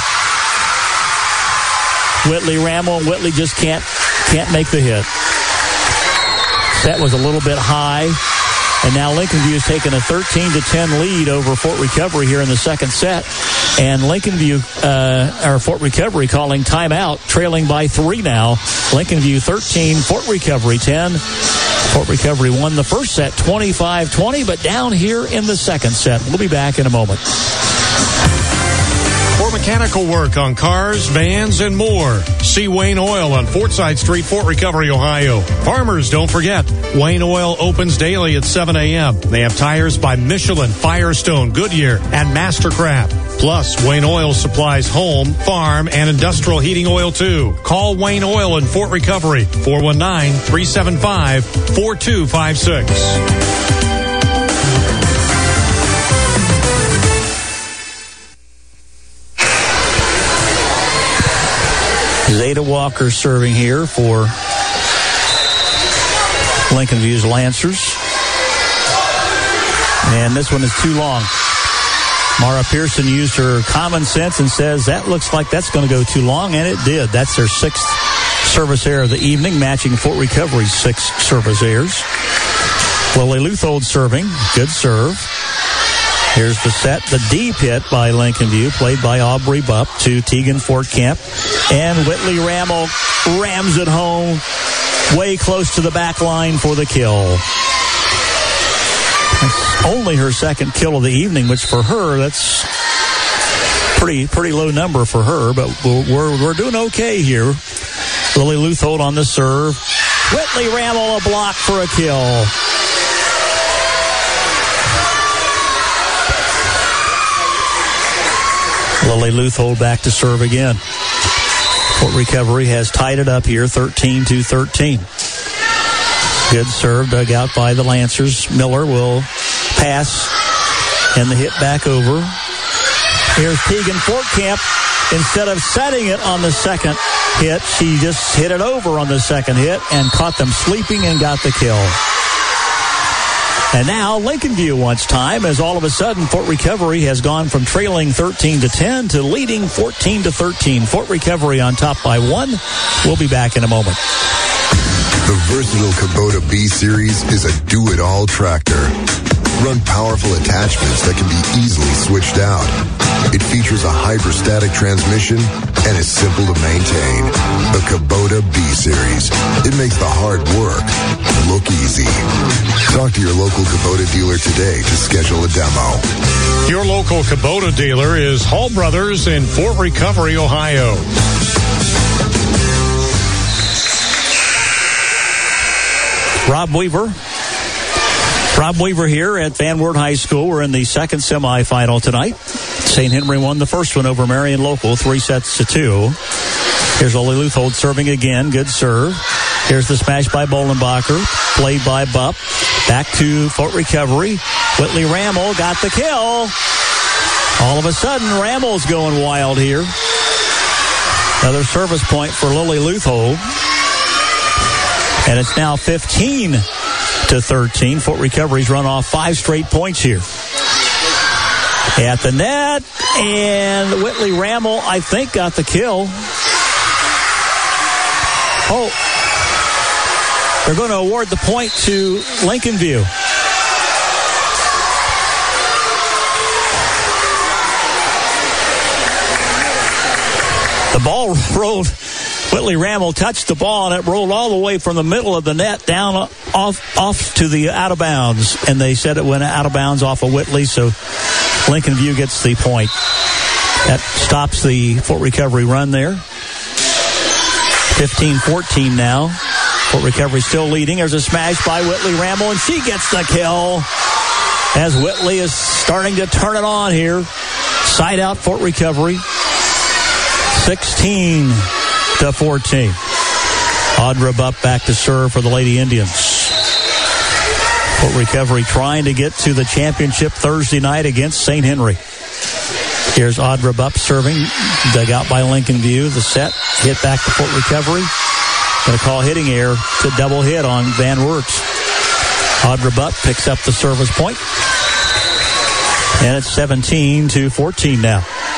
Whitley Rammel. Whitley just can't can't make the hit. Set was a little bit high. And now Lincoln View has taken a thirteen to ten lead over Fort Recovery here in the second set. And Lincoln View, uh, or Fort Recovery calling timeout, trailing by three now. Lincoln View thirteen, Fort Recovery ten. Fort Recovery won the first set twenty-five twenty, but down here in the second set. We'll be back in a moment. For mechanical work on cars, vans, and more, see Wayne Oil on Fortside Street, Fort Recovery, Ohio. Farmers, don't forget, Wayne Oil opens daily at seven a.m. They have tires by Michelin, Firestone, Goodyear, and Mastercraft. Plus, Wayne Oil supplies home, farm, and industrial heating oil, too. Call Wayne Oil in Fort Recovery, four one nine, three seven five, four two five six. Zeta Walker serving here for Lincoln View's Lancers. And this one is too long. Mara Pearson used her common sense and says, that looks like that's going to go too long, and it did. That's their sixth service error of the evening, matching Fort Recovery's six service errors. Lily Luthold serving. Good serve. Here's the set. The deep hit by Lincoln View, played by Aubrey Bupp to Tegan Fortcamp. And Whitley Rammel rams it home way close to the back line for the kill. That's only her second kill of the evening, which for her, that's pretty pretty low number for her, but we're, we're doing okay here. Lily Luthold on the serve. Whitley Rammel a block for a kill. Lily Luthold back to serve again. Fort Recovery has tied it up here, thirteen to thirteen. Good serve dug out by the Lancers. Miller will pass and the hit back over. Here's Tegan Fortcamp. Instead of setting it on the second hit, she just hit it over on the second hit and caught them sleeping and got the kill. And now Lincoln View wants time, as all of a sudden Fort Recovery has gone from trailing thirteen to ten to leading fourteen to thirteen. Fort Recovery on top by one. We'll be back in a moment. The versatile Kubota B Series is a do-it-all tractor. Run powerful attachments that can be easily switched out. It features a hyperstatic transmission and is simple to maintain. The Kubota B Series. It makes the hard work look easy. Talk to your local Kubota dealer today to schedule a demo. Your local Kubota dealer is Hall Brothers in Fort Recovery, Ohio. Rob Weaver. Rob Weaver here at Van Wert High School. We're in the second semifinal tonight. Saint Henry won the first one over Marion Local, three sets to two. Here's Lily Luthold serving again. Good serve. Here's the smash by Bolenbacher, played by Bupp. Back to Fort Recovery. Whitley Rammel got the kill. All of a sudden, Rammel's going wild here. Another service point for Lily Luthold. And it's now fifteen to thirteen. Fort Recovery's run off five straight points here. At the net, and Whitley Rammel, I think, got the kill. Oh, they're going to award the point to Lincoln View. The ball rolled. Whitley Rammel touched the ball, and it rolled all the way from the middle of the net down off off to the out of bounds. And they said it went out of bounds off of Whitley, so Lincoln View gets the point. That stops the Fort Recovery run there. fifteen fourteen now. Fort Recovery still leading. There's a smash by Whitley Rammel, and she gets the kill as Whitley is starting to turn it on here. Side out Fort Recovery. sixteen to fourteen. Audra Bupp back to serve for the Lady Indians. Fort Recovery trying to get to the championship Thursday night against Saint Henry. Here's Audra Bupp serving, dug out by Lincoln View. The set, hit back to Fort Recovery. Going to call hitting error to double hit on Van Wert. Audra Bupp picks up the service point. And it's seventeen to fourteen now.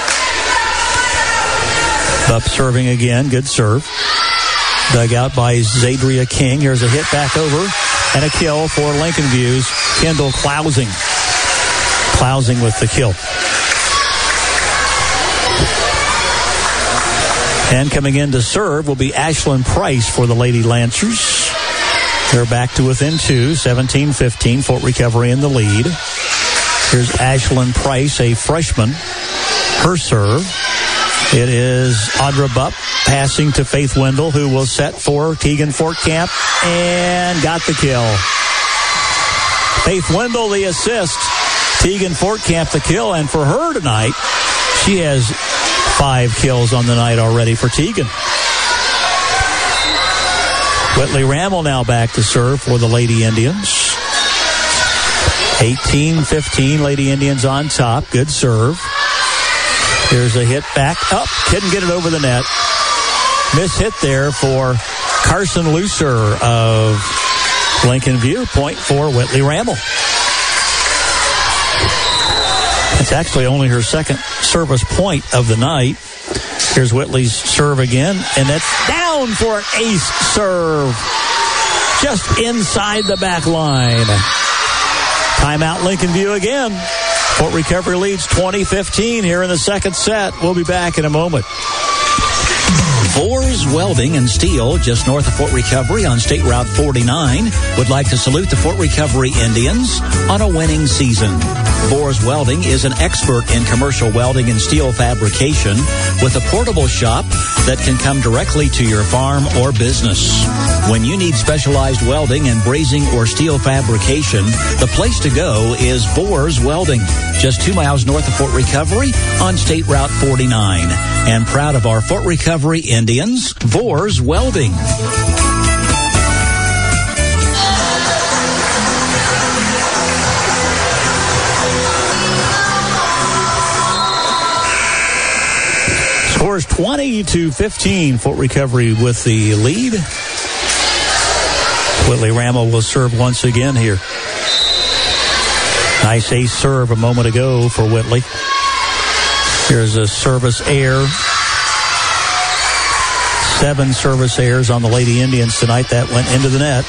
Bupp serving again. Good serve. Dug out by Zadria King. Here's a hit back over and a kill for Lincoln View's Kendall Klausing. Klausing with the kill. And coming in to serve will be Ashlyn Price for the Lady Lancers. They're back to within two, seventeen fifteen. Fort Recovery in the lead. Here's Ashlyn Price, a freshman. Her serve. It is Audra Bupp passing to Faith Wendell, who will set for Tegan Fortcamp, and got the kill. Faith Wendell, the assist. Tegan Fortcamp, the kill. And for her tonight, she has five kills on the night already for Tegan. Whitley Rammel now back to serve for the Lady Indians. eighteen fifteen, Lady Indians on top. Good serve. Here's a hit back up. Couldn't get it over the net. Miss hit there for Carson Lucer of Lincoln View. Point for Whitley Rammel. It's actually only her second service point of the night. Here's Whitley's serve again, and that's down for an ace serve. Just inside the back line. Timeout Lincoln View again. Fort Recovery leads twenty fifteen here in the second set. We'll be back in a moment. Vors Welding and Steel, just north of Fort Recovery on State Route forty-nine, would like to salute the Fort Recovery Indians on a winning season. Vors Welding is an expert in commercial welding and steel fabrication with a portable shop that can come directly to your farm or business. When you need specialized welding and brazing or steel fabrication, the place to go is Vors Welding, just two miles north of Fort Recovery on State Route forty-nine. And proud of our Fort Recovery Indians, Vors Welding. Scores twenty to fifteen. Fort Recovery with the lead. Whitley Rammel will serve once again here. Nice ace serve a moment ago for Whitley. Here's a service error. Seven service errors on the Lady Indians tonight. That went into the net.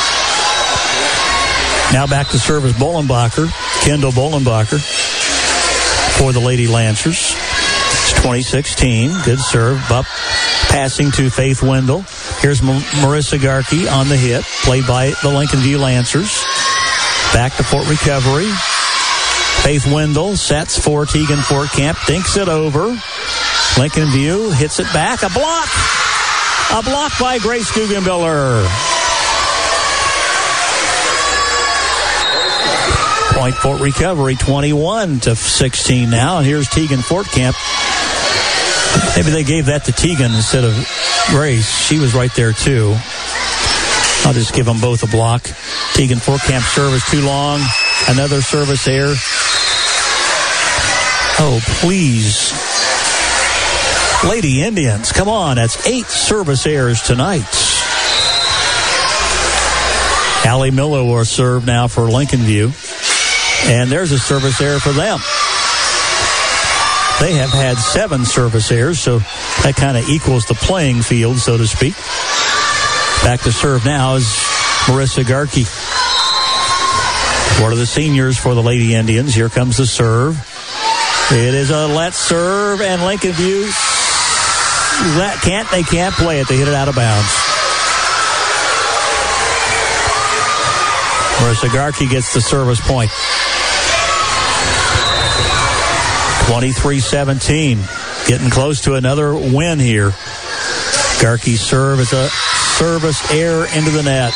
Now back to service Bolenbacher. Kendall Bolenbacher for the Lady Lancers. It's twenty sixteen. Good serve. Up passing to Faith Wendell. Here's M- Marissa Garkey on the hit. Played by the Lincoln View Lancers. Back to Fort Recovery. Faith Wendell sets for Tegan Fort Camp. Dinks it over. Lincoln View hits it back. A block. A block by Grace Guggenbiller. Point Fort Recovery, twenty-one to sixteen now. And here's Tegan Fort Camp. Maybe they gave that to Tegan instead of Grace. She was right there too. I'll just give them both a block. Tegan Fort Camp service too long. Another service error. Oh, please. Lady Indians, come on. That's eight service errors tonight. Allie Miller will serve now for Lincoln View. And there's a service error for them. They have had seven service errors, so that kind of equals the playing field, so to speak. Back to serve now is Marissa Garkey. One of the seniors for the Lady Indians. Here comes the serve. It is a let serve, and Lincoln View that can't they can't play it. They hit it out of bounds. Marissa Garkey gets the service point. twenty-three seventeen. Getting close to another win here. Garkey's serve is a service error into the net.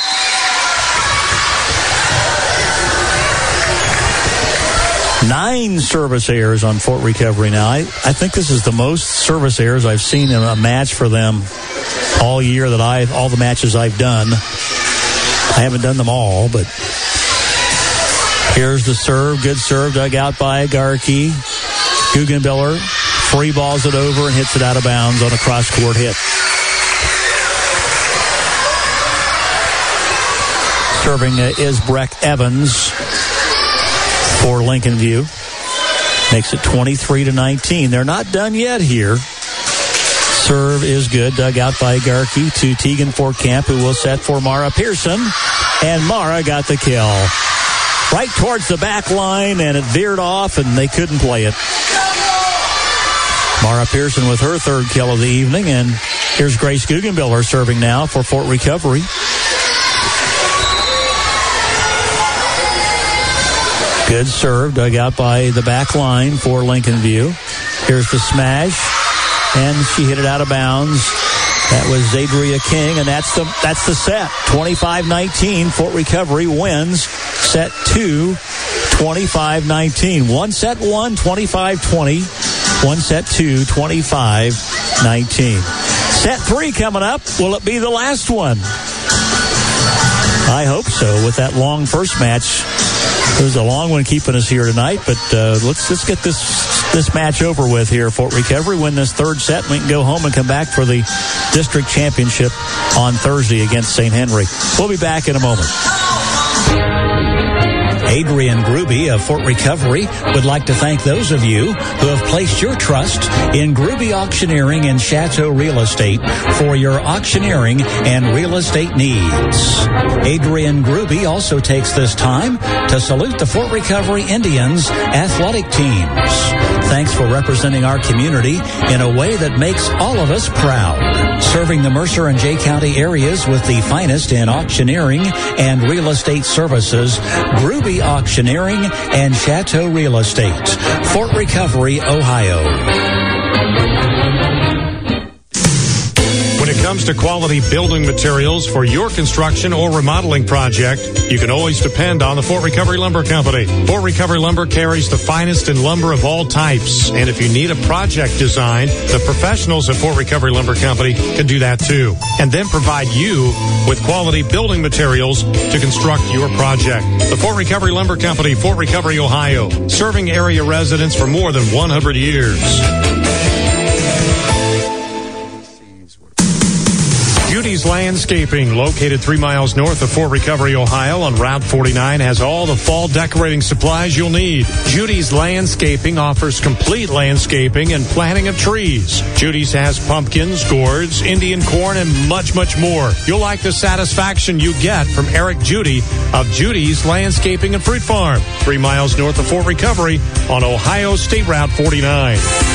Nine service errors on Fort Recovery now. I, I think this is the most service errors I've seen in a match for them all year that I've, all the matches I've done. I haven't done them all, but here's the serve. Good serve dug out by Garkey. Guggenbiller free balls it over and hits it out of bounds on a cross-court hit. Serving uh, is Breck Evans for Lincoln View. Makes it twenty-three to nineteen. They're not done yet here. Serve is good. Dug out by Garkey to Tegan Fort Camp, who will set for Mara Pearson. And Mara got the kill. Right towards the back line, and it veered off, and they couldn't play it. Mara Pearson with her third kill of the evening, and here's Grace Guggenbiller serving now for Fort Recovery. Good serve, dug out by the back line for Lincoln View. Here's the smash, and she hit it out of bounds. That was Zadria King, and that's the that's the set. twenty-five nineteen, Fort Recovery wins set two, twenty-five nineteen. One set one, twenty-five twenty. One set two, twenty-five nineteen. Set three coming up. Will it be the last one? I hope so, with that long first match. It was a long one keeping us here tonight, but uh, let's let's get this this match over with here. Fort Recovery win this third set, and we can go home and come back for the district championship on Thursday against Saint Henry. We'll be back in a moment. Adrian Gruby of Fort Recovery would like to thank those of you who have placed your trust in Gruby Auctioneering and Chateau Real Estate for your auctioneering and real estate needs. Adrian Gruby also takes this time to salute the Fort Recovery Indians athletic teams. Thanks for representing our community in a way that makes all of us proud. Serving the Mercer and Jay County areas with the finest in auctioneering and real estate services, Gruby Auctioneering and Chateau Real Estate, Fort Recovery, Ohio. When it comes to quality building materials for your construction or remodeling project, you can always depend on the Fort Recovery Lumber Company. Fort Recovery Lumber carries the finest in lumber of all types. And if you need a project design, the professionals at Fort Recovery Lumber Company can do that too. And then provide you with quality building materials to construct your project. The Fort Recovery Lumber Company, Fort Recovery, Ohio, serving area residents for more than one hundred years. Judy's Landscaping, located three miles north of Fort Recovery, Ohio on Route forty-nine, has all the fall decorating supplies you'll need. Judy's Landscaping offers complete landscaping and planting of trees. Judy's has pumpkins, gourds, Indian corn, and much, much more. You'll like the satisfaction you get from Eric Judy of Judy's Landscaping and Fruit Farm, three miles north of Fort Recovery on Ohio State Route forty-nine.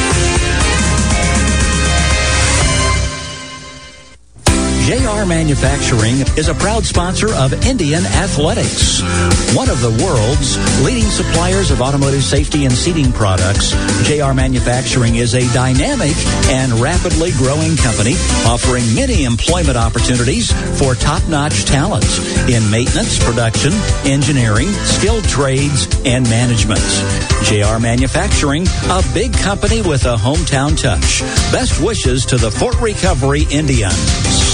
J R Manufacturing is a proud sponsor of Indian Athletics. One of the world's leading suppliers of automotive safety and seating products, J R Manufacturing is a dynamic and rapidly growing company offering many employment opportunities for top-notch talent in maintenance, production, engineering, skilled trades, and management. J R Manufacturing, a big company with a hometown touch. Best wishes to the Fort Recovery Indians.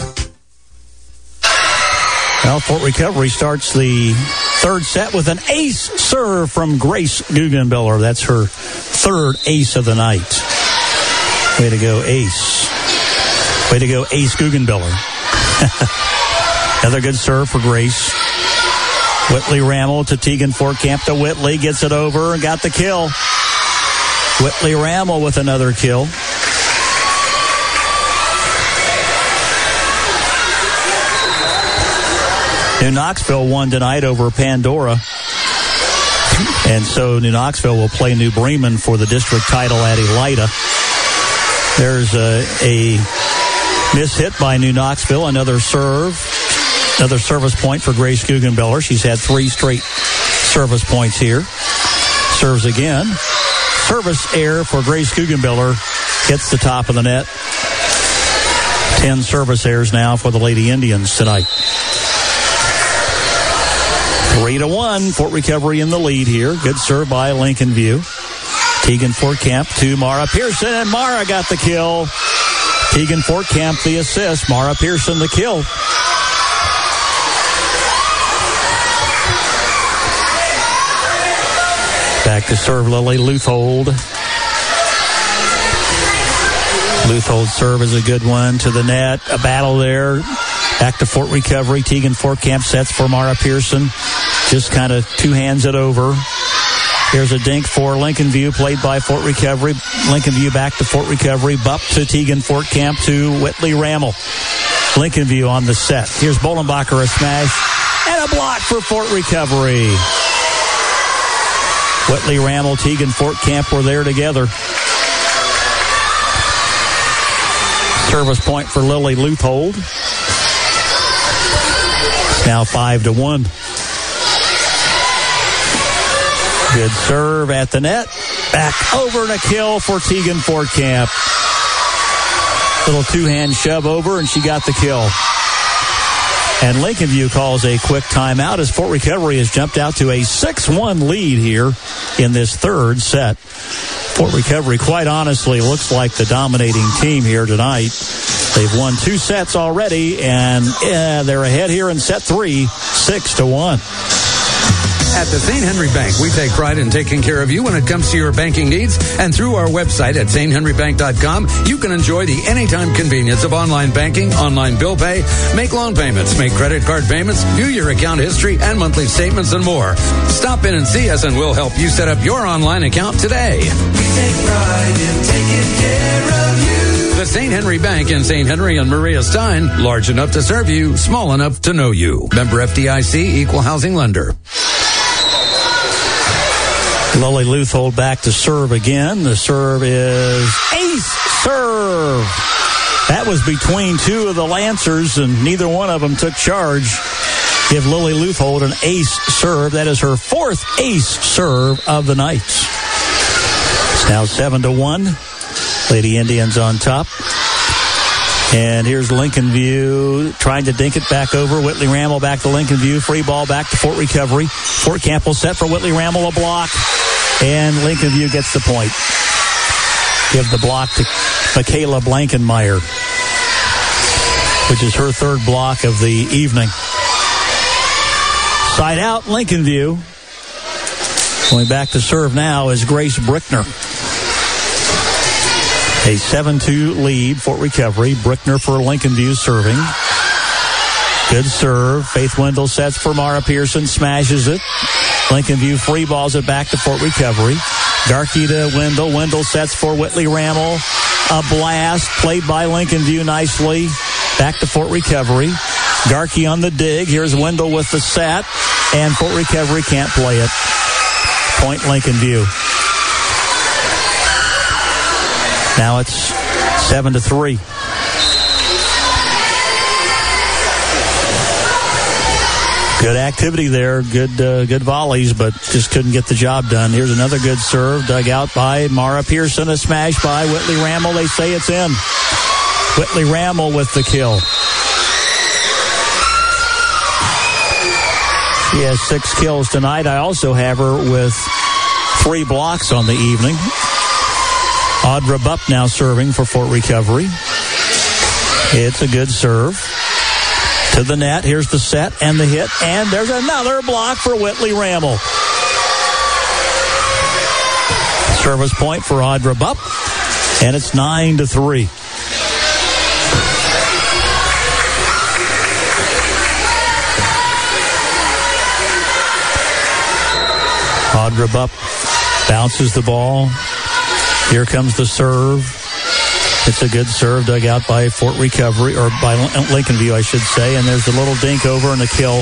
Well, Fort Recovery starts the third set with an ace serve from Grace Guggenbiller. That's her third ace of the night. Way to go, Ace. Way to go, Ace Guggenbiller. Another good serve for Grace. Whitley Rammel to Tegan Fortcamp to Whitley. Gets it over and got the kill. Whitley Rammel with another kill. New Knoxville won tonight over Pandora. And so New Knoxville will play New Bremen for the district title at Elida. There's a, a miss hit by New Knoxville. Another serve. Another service point for Grace Guggenbiller. She's had three straight service points here. Serves again. Service error for Grace Guggenbiller. Hits the top of the net. Ten service errors now for the Lady Indians tonight. Three to one, Fort Recovery in the lead here. Good serve by Lincoln View. Tegan Fortcamp to Mara Pearson, and Mara got the kill. Tegan Fortcamp the assist. Mara Pearson the kill. Back to serve Lily Luthold. Luthold's serve is a good one to the net. A battle there. Back to Fort Recovery. Tegan Fortcamp sets for Mara Pearson. Just kind of two hands it over. Here's a dink for Lincoln View, played by Fort Recovery. Lincoln View back to Fort Recovery. Bup to Tegan Fortcamp to Whitley Rammel. Lincoln View on the set. Here's Bolenbacher, a smash. And a block for Fort Recovery. Whitley Rammel, Tegan Fortcamp were there together. Service point for Lily Luthold. Now five to one. Good serve at the net. Back over and a kill for Tegan Fortcamp. Little two-hand shove over, and she got the kill. And Lincoln View calls a quick timeout as Fort Recovery has jumped out to a six one lead here in this third set. Fort Recovery, quite honestly, looks like the dominating team here tonight. They've won two sets already, and yeah, they're ahead here in set three, six to one. At the Saint Henry Bank, we take pride in taking care of you when it comes to your banking needs. And through our website at saint henry bank dot com, you can enjoy the anytime convenience of online banking, online bill pay, make loan payments, make credit card payments, view your account history and monthly statements, and more. Stop in and see us, and we'll help you set up your online account today. We take pride in taking care of you. The Saint Henry Bank in Saint Henry and Maria Stein, large enough to serve you, small enough to know you. Member F D I C, Equal Housing Lender. Lily Luthold back to serve again. The serve is ace serve. That was between two of the Lancers, and neither one of them took charge. Give Lily Luthold an ace serve. That is her fourth ace serve of the night. It's now seven to one. Lady Indians on top. And here's Lincoln View trying to dink it back over. Whitley Ramble back to Lincoln View. Free ball back to Fort Recovery. Fort Campbell set for Whitley Ramble, a block. And Lincoln View gets the point. Give the block to Michaela Blankenmeyer, which is her third block of the evening. Side out, Lincoln View. Going back to serve now is Grace Brickner. A seven two lead, Fort Recovery. Brickner for Lincoln View serving. Good serve. Faith Wendell sets for Mara Pearson, smashes it. Lincoln View free balls it back to Fort Recovery. Garkey to Wendell. Wendell sets for Whitley Ramble. A blast played by Lincoln View nicely. Back to Fort Recovery. Garkey on the dig. Here's Wendell with the set. And Fort Recovery can't play it. Point Lincoln View. Now it's seven to three. Good activity there, good uh, good volleys, but just couldn't get the job done. Here's another good serve, dug out by Mara Pearson, a smash by Whitley Ramble. They say it's in. Whitley Ramble with the kill. She has six kills tonight. I also have her with three blocks on the evening. Audra Bupp now serving for Fort Recovery. It's a good serve. To the net. Here's the set and the hit. And there's another block for Whitley Ramble. Service point for Audra Bupp. And it's nine to three. Audra Bupp bounces the ball. Here comes the serve. It's a good serve dug out by Fort Recovery, or by Lincoln View, I should say. And there's a little dink over and a kill.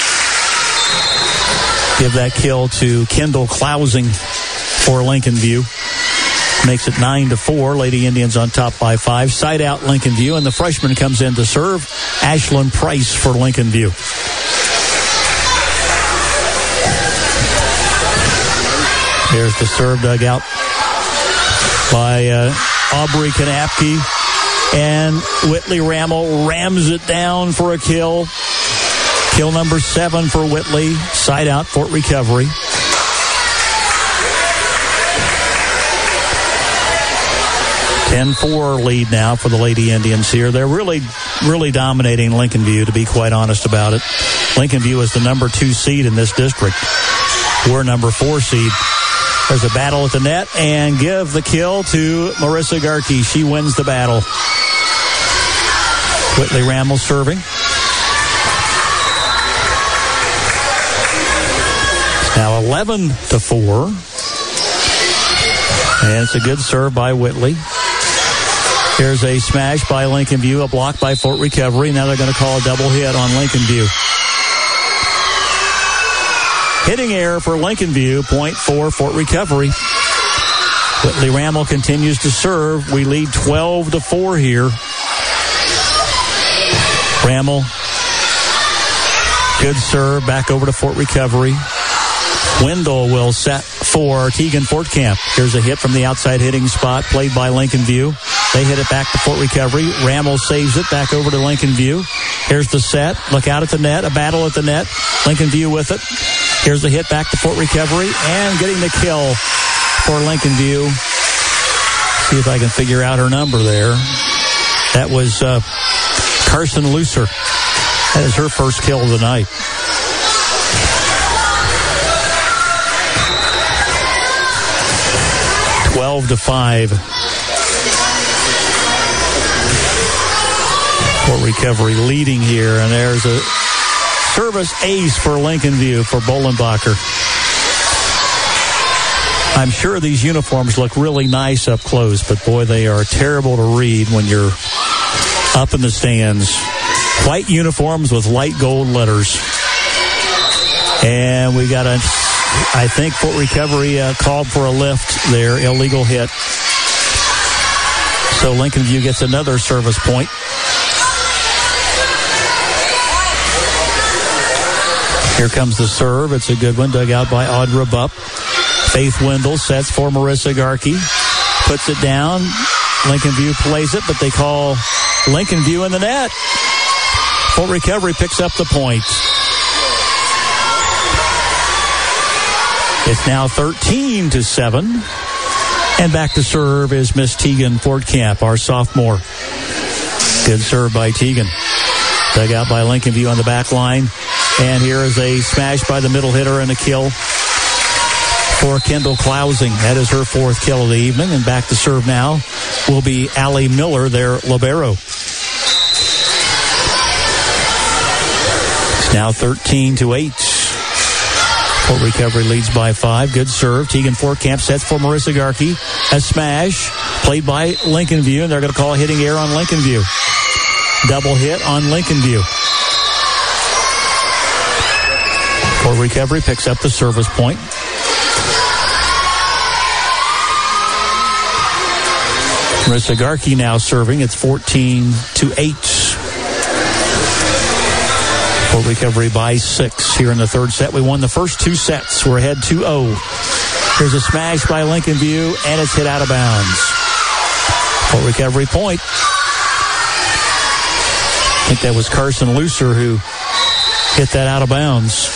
Give that kill to Kendall Klausing for Lincoln View. Makes it nine to four. Lady Indians on top by five. Side out Lincoln View, and the freshman comes in to serve. Ashlyn Price for Lincoln View. There's the serve dug out by uh, Aubrey Kanapke, and Whitley Ramble rams it down for a kill. Kill number seven for Whitley. Side out, Fort Recovery. ten four lead now for the Lady Indians here. They're really, really dominating Lincoln View, to be quite honest about it. Lincoln View is the number two seed in this district. We're number four seed. There's a battle at the net, and give the kill to Marissa Garkey. She wins the battle. Whitley Ramble serving. Now eleven to four. And it's a good serve by Whitley. Here's a smash by Lincoln View, a block by Fort Recovery. Now they're going to call a double hit on Lincoln View. Hitting error for Lincoln View, point for Fort Recovery. Whitley Ramble continues to serve. We lead twelve to four here. Ramble, good serve, back over to Fort Recovery. Wendell will set for Tegan Fort Camp. Here's a hit from the outside hitting spot, played by Lincoln View. They hit it back to Fort Recovery. Ramble saves it back over to Lincoln View. Here's the set. Look out at the net. A battle at the net. Lincoln View with it. Here's the hit back to Fort Recovery, and getting the kill for Lincoln View. See if I can figure out her number there. That was uh, Carson Lucer. That is her first kill of the night. twelve to five. Fort Recovery leading here, and there's a service ace for Lincoln View for Bolenbacher. I'm sure these uniforms look really nice up close, but boy, they are terrible to read when you're up in the stands. White uniforms with light gold letters. And we got a, I think Fort Recovery uh, called for a lift there, illegal hit. So Lincoln View gets another service point. Here comes the serve. It's a good one, dug out by Audra Bupp. Faith Wendell sets for Marissa Garkey. Puts it down. Lincoln View plays it, but they call Lincoln View in the net. Fort Recovery picks up the point. It's now thirteen to seven. And back to serve is Miss Tegan Fortcamp, our sophomore. Good serve by Tegan. Dug out by Lincoln View on the back line. And here is a smash by the middle hitter and a kill for Kendall Clousing. That is her fourth kill of the evening. And back to serve now will be Allie Miller, their libero. It's now thirteen to eight. Fort Recovery leads by five. Good serve. Tegan Fortcamp sets for Marissa Garkey. A smash played by Lincoln View, and they're going to call a hitting error on Lincoln View. Double hit on Lincoln View. Fort Recovery picks up the service point. Marissa Garkey now serving. It's fourteen to eight. Fort Recovery by six here in the third set. We won the first two sets. We're ahead two oh. Here's a smash by Lincoln View, and it's hit out of bounds. Fort Recovery point. I think that was Carson Looser who hit that out of bounds.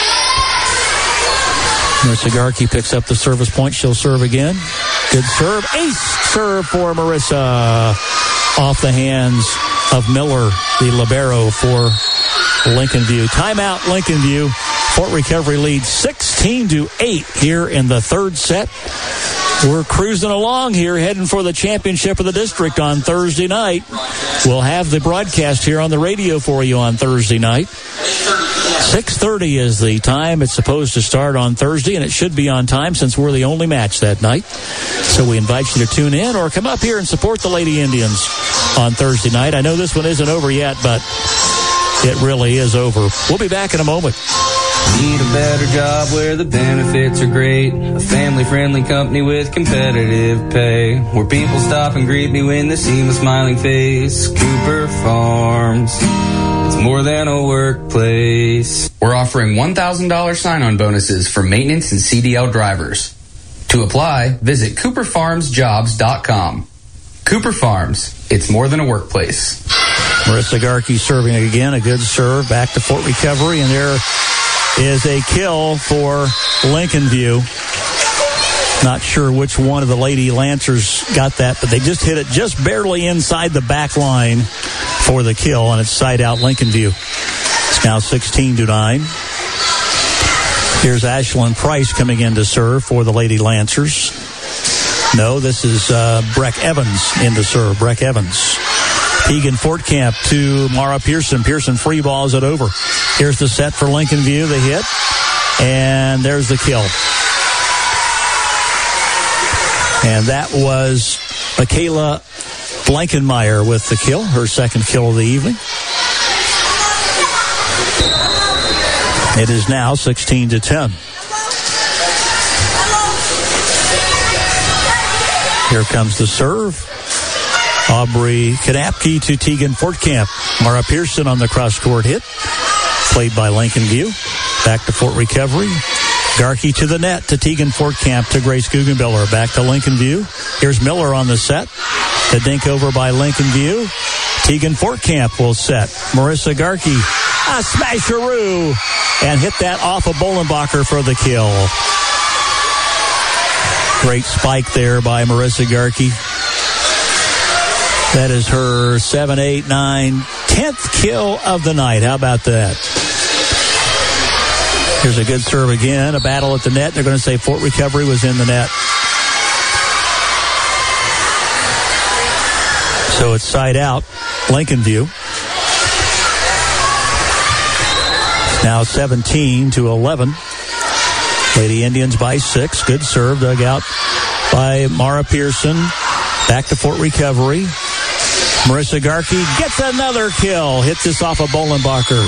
Marissa Garkey picks up the service point. She'll serve again. Good serve. Ace serve for Marissa. Off the hands of Miller, the libero for Lincoln View. Timeout, Lincoln View. Fort Recovery leads sixteen to eight here in the third set. We're cruising along here, heading for the championship of the district on Thursday night. We'll have the broadcast here on the radio for you on Thursday night. six thirty is the time it's supposed to start on Thursday, and it should be on time since we're the only match that night. So we invite you to tune in or come up here and support the Lady Indians on Thursday night. I know this one isn't over yet, but it really is over. We'll be back in a moment. Need a better job where the benefits are great. A family-friendly company with competitive pay. Where people stop and greet me when they see my smiling face. Cooper Farms. It's more than a workplace. We're offering one thousand dollars sign-on bonuses for maintenance and C D L drivers. To apply, visit cooper farms jobs dot com. Cooper Farms. It's more than a workplace. Marissa Garkey serving again. A good serve. Back to Fort Recovery, and there is a kill for Lincoln View. Not sure which one of the Lady Lancers got that, but they just hit it just barely inside the back line for the kill, and it's side out Lincoln View. It's now sixteen to nine. Here's Ashlyn Price coming in to serve for the Lady Lancers. No, this is uh, Breck Evans in to serve. Breck Evans. Tegan Fortcamp to Mara Pearson. Pearson free balls it over. Here's the set for Lincoln View. The hit. And there's the kill. And that was Michaela Blankenmeyer with the kill. Her second kill of the evening. It is now sixteen to ten. Here comes the serve. Aubrey Kanapke to Tegan Fortcamp. Mara Pearson on the cross-court hit. Played by Lincoln View. Back to Fort Recovery. Garkey to the net to Tegan Fortcamp to Grace Guggenbiller. Back to Lincoln View. Here's Miller on the set. The dink over by Lincoln View. Tegan Fortcamp will set. Marissa Garkey. A smasheroo. And hit that off of Bolenbacher for the kill. Great spike there by Marissa Garkey. That is her seven, eight, nine, tenth kill of the night. How about that? Here's a good serve again. A battle at the net. They're going to say Fort Recovery was in the net. So it's side out, Lincoln View. Now seventeen to eleven. Lady Indians by six. Good serve, dug out by Mara Pearson. Back to Fort Recovery. Marissa Garkey gets another kill. Hits this off of Bolenbacher.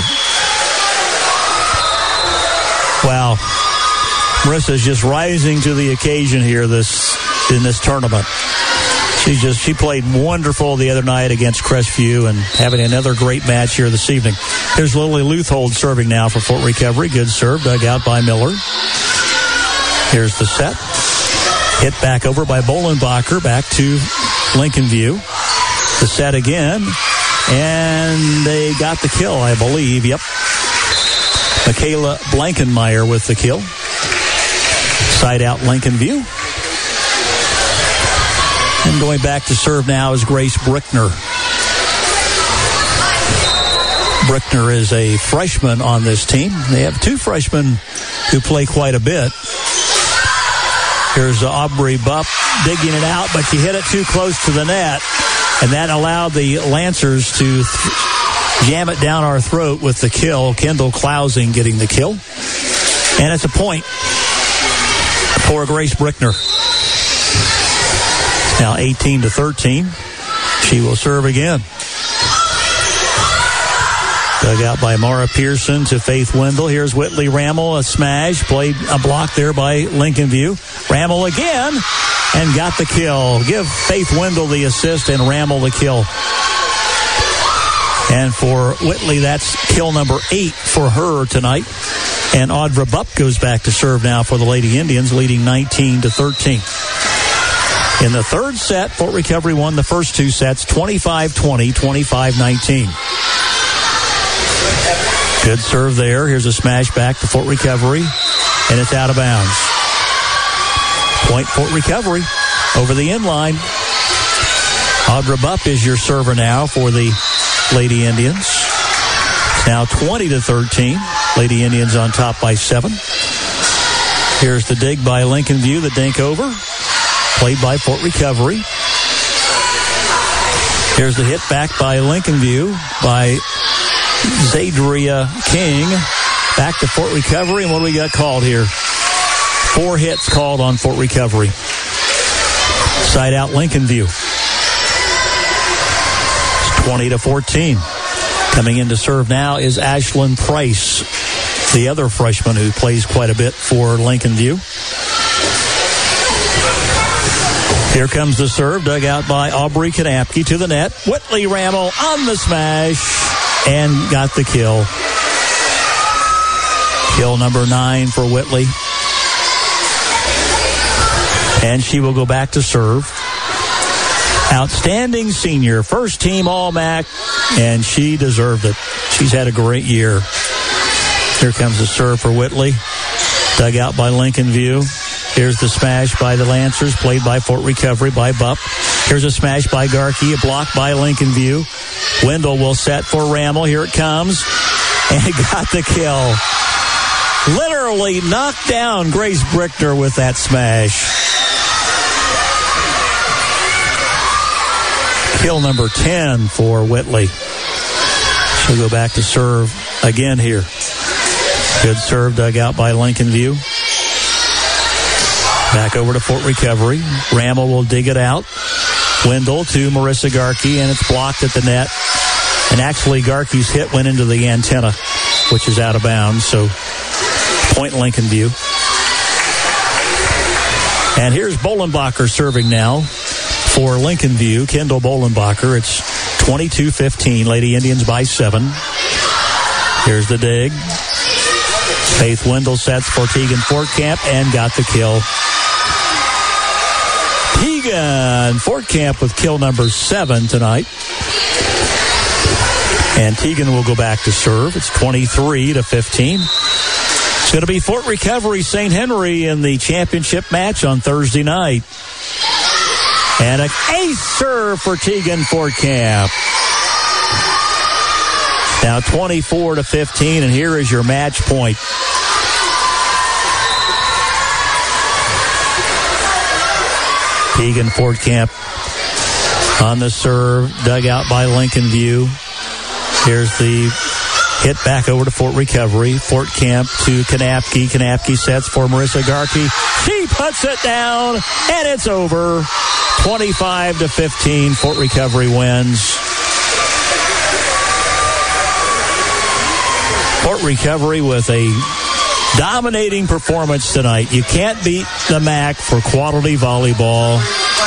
Wow. Marissa's just rising to the occasion here this in this tournament. She just she played wonderful the other night against Crestview and having another great match here this evening. Here's Lily Leuthold serving now for Fort Recovery. Good serve, dug out by Miller. Here's the set. Hit back over by Bolenbacher. Back to Lincoln View. The set again. And they got the kill, I believe. Yep. Michaela Blankenmeyer with the kill. Side out Lincoln View. And going back to serve now is Grace Brickner. Brickner is a freshman on this team. They have two freshmen who play quite a bit. Here's Aubrey Bupp digging it out, but she hit it too close to the net, and that allowed the Lancers to th- jam it down our throat with the kill. Kendall Klausing getting the kill. And it's a point for Grace Brickner. Now eighteen to thirteen. She will serve again. Dug out by Mara Pearson to Faith Wendell. Here's Whitley Rammel, a smash. Played a block there by Lincoln View. Rammel again and got the kill. Give Faith Wendell the assist and Rammel the kill. And for Whitley, that's kill number eight for her tonight. And Audra Bupp goes back to serve now for the Lady Indians, leading nineteen to thirteen. In the third set, Fort Recovery won the first two sets, twenty-five twenty, twenty-five nineteen. Good serve there. Here's a smash back to Fort Recovery, and it's out of bounds. Point Fort Recovery over the inline. Audra Bupp is your server now for the Lady Indians. It's now twenty to thirteen. Lady Indians on top by seven. Here's the dig by Lincoln View, the dink over. Played by Fort Recovery. Here's the hit back by Lincoln View by Zadria King. Back to Fort Recovery. And what do we got called here? Four hits called on Fort Recovery. Side out Lincoln View. It's twenty to fourteen. Coming in to serve now is Ashlyn Price, the other freshman who plays quite a bit for Lincoln View. Here comes the serve, dug out by Aubrey Kanapke to the net. Whitley Rammel on the smash and got the kill. Kill number nine for Whitley. And she will go back to serve. Outstanding senior, first team All-M A C, and she deserved it. She's had a great year. Here comes the serve for Whitley. Dug out by Lincoln View. Here's the smash by the Lancers, played by Fort Recovery by Bupp. Here's a smash by Garkey, a block by Lincoln View. Wendell will set for Rammel. Here it comes. And got the kill. Literally knocked down Grace Brickner with that smash. Kill number ten for Whitley. She'll go back to serve again here. Good serve dug out by Lincoln View. Back over to Fort Recovery. Rammel will dig it out. Wendell to Marissa Garkey, and it's blocked at the net. And actually, Garkey's hit went into the antenna, which is out of bounds. So, point Lincoln View. And here's Bolenbacher serving now for Lincoln View. Kendall Bolenbacher. It's twenty-two fifteen. Lady Indians by seven. Here's the dig. Faith Wendell sets for Tegan Fortcamp and got the kill. Tegan Fortcamp with kill number seven tonight. And Tegan will go back to serve. It's twenty-three to fifteen. It's going to be Fort Recovery Saint Henry in the championship match on Thursday night. And an ace serve for Tegan Fortcamp. Now twenty-four to fifteen, and here is your match point. Tegan Fortcamp on the serve, dug out by Lincoln View. Here's the hit back over to Fort Recovery. Fort Camp to Kanapke. Kanapke sets for Marissa Garkey. She puts it down, and it's over. twenty-five to fifteen. Fort Recovery wins. Fort Recovery with a dominating performance tonight. You can't beat the M A C for quality volleyball.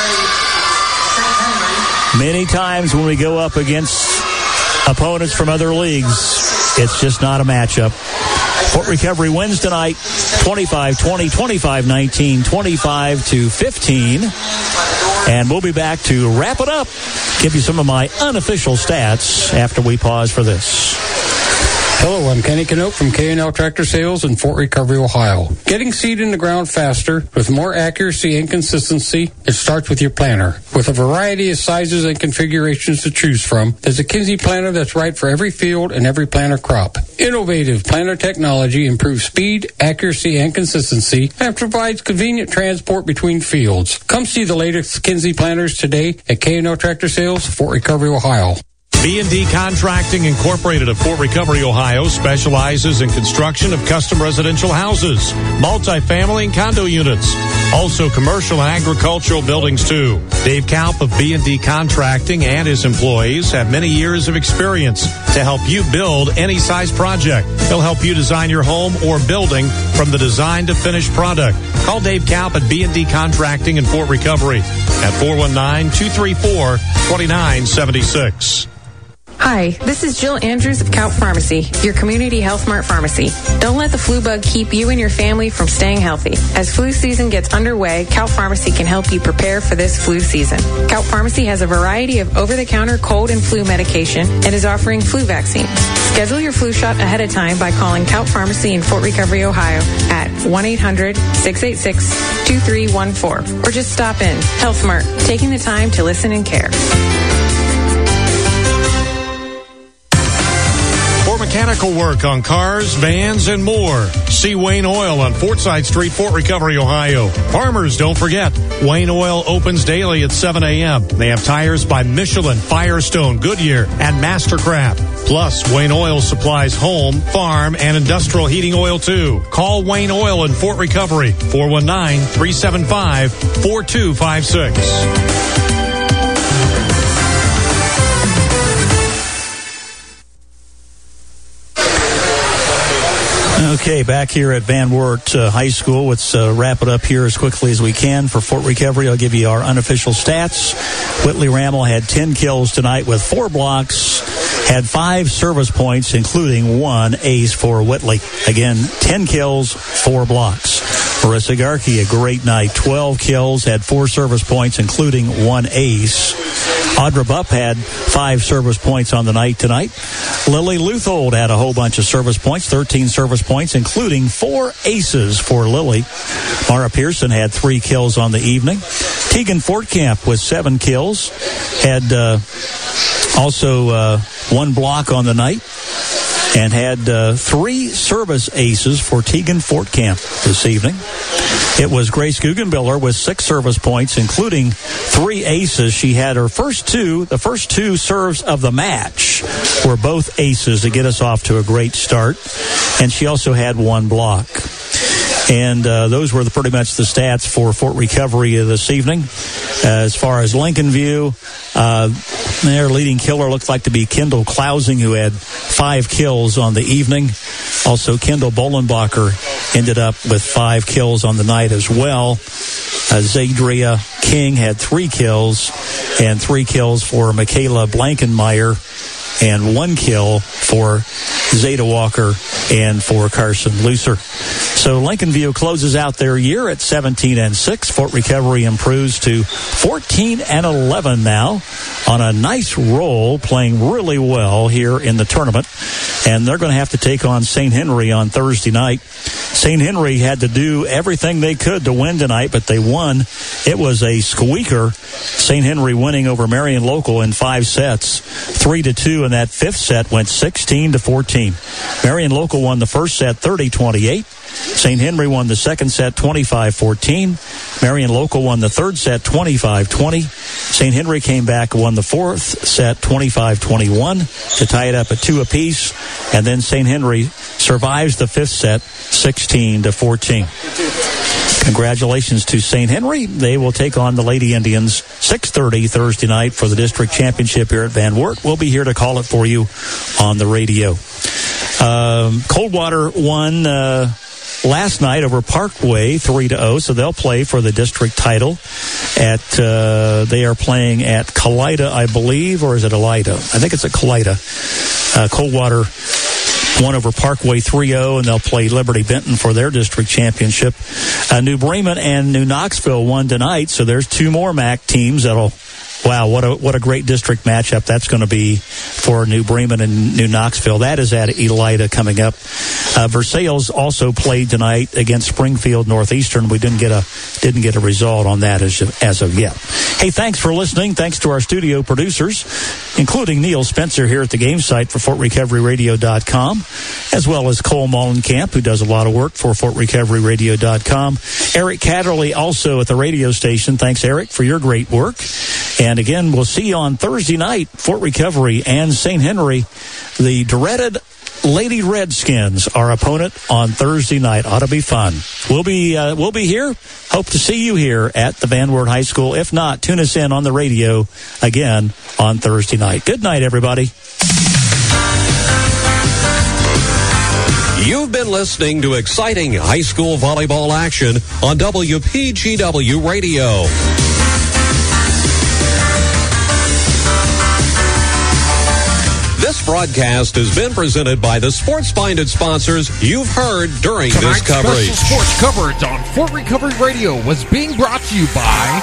Many times when we go up against opponents from other leagues, it's just not a matchup. Fort Recovery wins tonight twenty-five twenty, twenty-five nineteen, twenty-five to fifteen. And we'll be back to wrap it up, give you some of my unofficial stats after we pause for this. Hello, I'm Kenny Canope from K and L Tractor Sales in Fort Recovery, Ohio. Getting seed in the ground faster with more accuracy and consistency, it starts with your planter. With a variety of sizes and configurations to choose from, there's a Kinsey planter that's right for every field and every planter crop. Innovative planter technology improves speed, accuracy, and consistency and provides convenient transport between fields. Come see the latest Kinsey planters today at K and L Tractor Sales, Fort Recovery, Ohio. B and D Contracting Incorporated of Fort Recovery, Ohio specializes in construction of custom residential houses, multifamily and condo units, also commercial and agricultural buildings too. Dave Kaup of B and D Contracting and his employees have many years of experience to help you build any size project. He'll help you design your home or building from the design to finished product. Call Dave Kaup at B and D Contracting in Fort Recovery at four one nine, two three four, two nine seven six. Hi, this is Jill Andrews of Kaup Pharmacy, your community Health Mart pharmacy. Don't let the flu bug keep you and your family from staying healthy. As flu season gets underway, Kaup Pharmacy can help you prepare for this flu season. Kaup Pharmacy has a variety of over-the-counter cold and flu medication and is offering flu vaccines. Schedule your flu shot ahead of time by calling Kaup Pharmacy in Fort Recovery, Ohio at one eight hundred, six eight six, two three one four or just stop in. Health Mart, taking the time to listen and care. Mechanical work on cars, vans, and more. See Wayne Oil on Fortside Street, Fort Recovery, Ohio. Farmers, don't forget, Wayne Oil opens daily at seven a.m. They have tires by Michelin, Firestone, Goodyear, and Mastercraft. Plus, Wayne Oil supplies home, farm, and industrial heating oil, too. Call Wayne Oil in Fort Recovery, four one nine, three seven five, four two five six. Okay, back here at Van Wert uh, High School. Let's uh, wrap it up here as quickly as we can for Fort Recovery. I'll give you our unofficial stats. Whitley Rammel had ten kills tonight with four blocks, had five service points, including one ace for Whitley. Again, ten kills, four blocks. Marissa Garkey, a great night, twelve kills, had four service points, including one ace. Audra Bupp had five service points on the night tonight. Lily Luthold had a whole bunch of service points, thirteen service points, including four aces for Lily. Mara Pearson had three kills on the evening. Tegan Fortcamp with seven kills, had uh, also uh, one block on the night, and had uh, three service aces for Tegan Fortcamp this evening. It was Grace Guggenbiller with six service points, including three aces. She had her first two, the first two serves of the match were both aces to get us off to a great start. And she also had one block. And uh, those were the, pretty much the stats for Fort Recovery this evening. Uh, as far as Lincoln View, uh, their leading killer looked like to be Kendall Klausing, who had five kills on the evening. Also, Kendall Bolenbacher ended up with five kills on the night as well. Uh, Zadria King had three kills, and three kills for Michaela Blankenmeyer, and one kill for Zeta Walker and for Carson Lucer. So Lincoln View closes out their year at seventeen and six. Fort Recovery improves to fourteen and eleven now on a nice roll, playing really well here in the tournament. And they're going to have to take on Saint Henry on Thursday night. Saint Henry had to do everything they could to win tonight, but they won. It was a squeaker. Saint Henry winning over Marion Local in five sets, three to two, and that fifth set went sixteen to fourteen. Marion Local won the first set thirty twenty-eight. Saint Henry won the second set twenty-five fourteen. Marion Local won the third set twenty-five twenty. Saint Henry came back and won the fourth set twenty-five twenty-one to tie it up at two apiece. And then Saint Henry survives the fifth set sixteen to fourteen. Congratulations to Saint Henry. They will take on the Lady Indians six thirty Thursday night for the district championship here at Van Wert. We'll be here to call it for you on the radio. Um, Coldwater won uh, last night over Parkway three to oh, so they'll play for the district title. At uh, they are playing at Kalida, I believe, or is it Elida? I think it's at Kalida. Uh, Coldwater won over Parkway three oh, and they'll play Liberty Benton for their district championship. Uh, New Bremen and New Knoxville won tonight, so there's two more M A C teams that'll. Wow, what a what a great district matchup that's going to be for New Bremen and New Knoxville. That is at Elida coming up. Uh, Versailles also played tonight against Springfield Northeastern. We didn't get a didn't get a result on that as as of yet. Hey, thanks for listening. Thanks to our studio producers, including Neil Spencer here at the game site for Fort Recovery Radio dot com, as well as Cole Mollenkamp, who does a lot of work for Fort Recovery Radio dot com. Eric Catterley also at the radio station. Thanks, Eric, for your great work. And again, we'll see you on Thursday night, Fort Recovery and Saint Henry. The dreaded Lady Redskins, our opponent on Thursday night. Ought to be fun. We'll be uh, we'll be here. Hope to see you here at the Van Wert High School. If not, tune us in on the radio again on Thursday night. Good night, everybody. You've been listening to exciting high school volleyball action on W P G W Radio. This broadcast has been presented by the sports-minded sponsors you've heard during Tonight's this coverage. Special sports coverage on Fort Recovery Radio was being brought to you by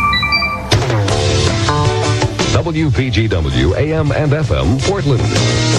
W P G W A M and F M Portland.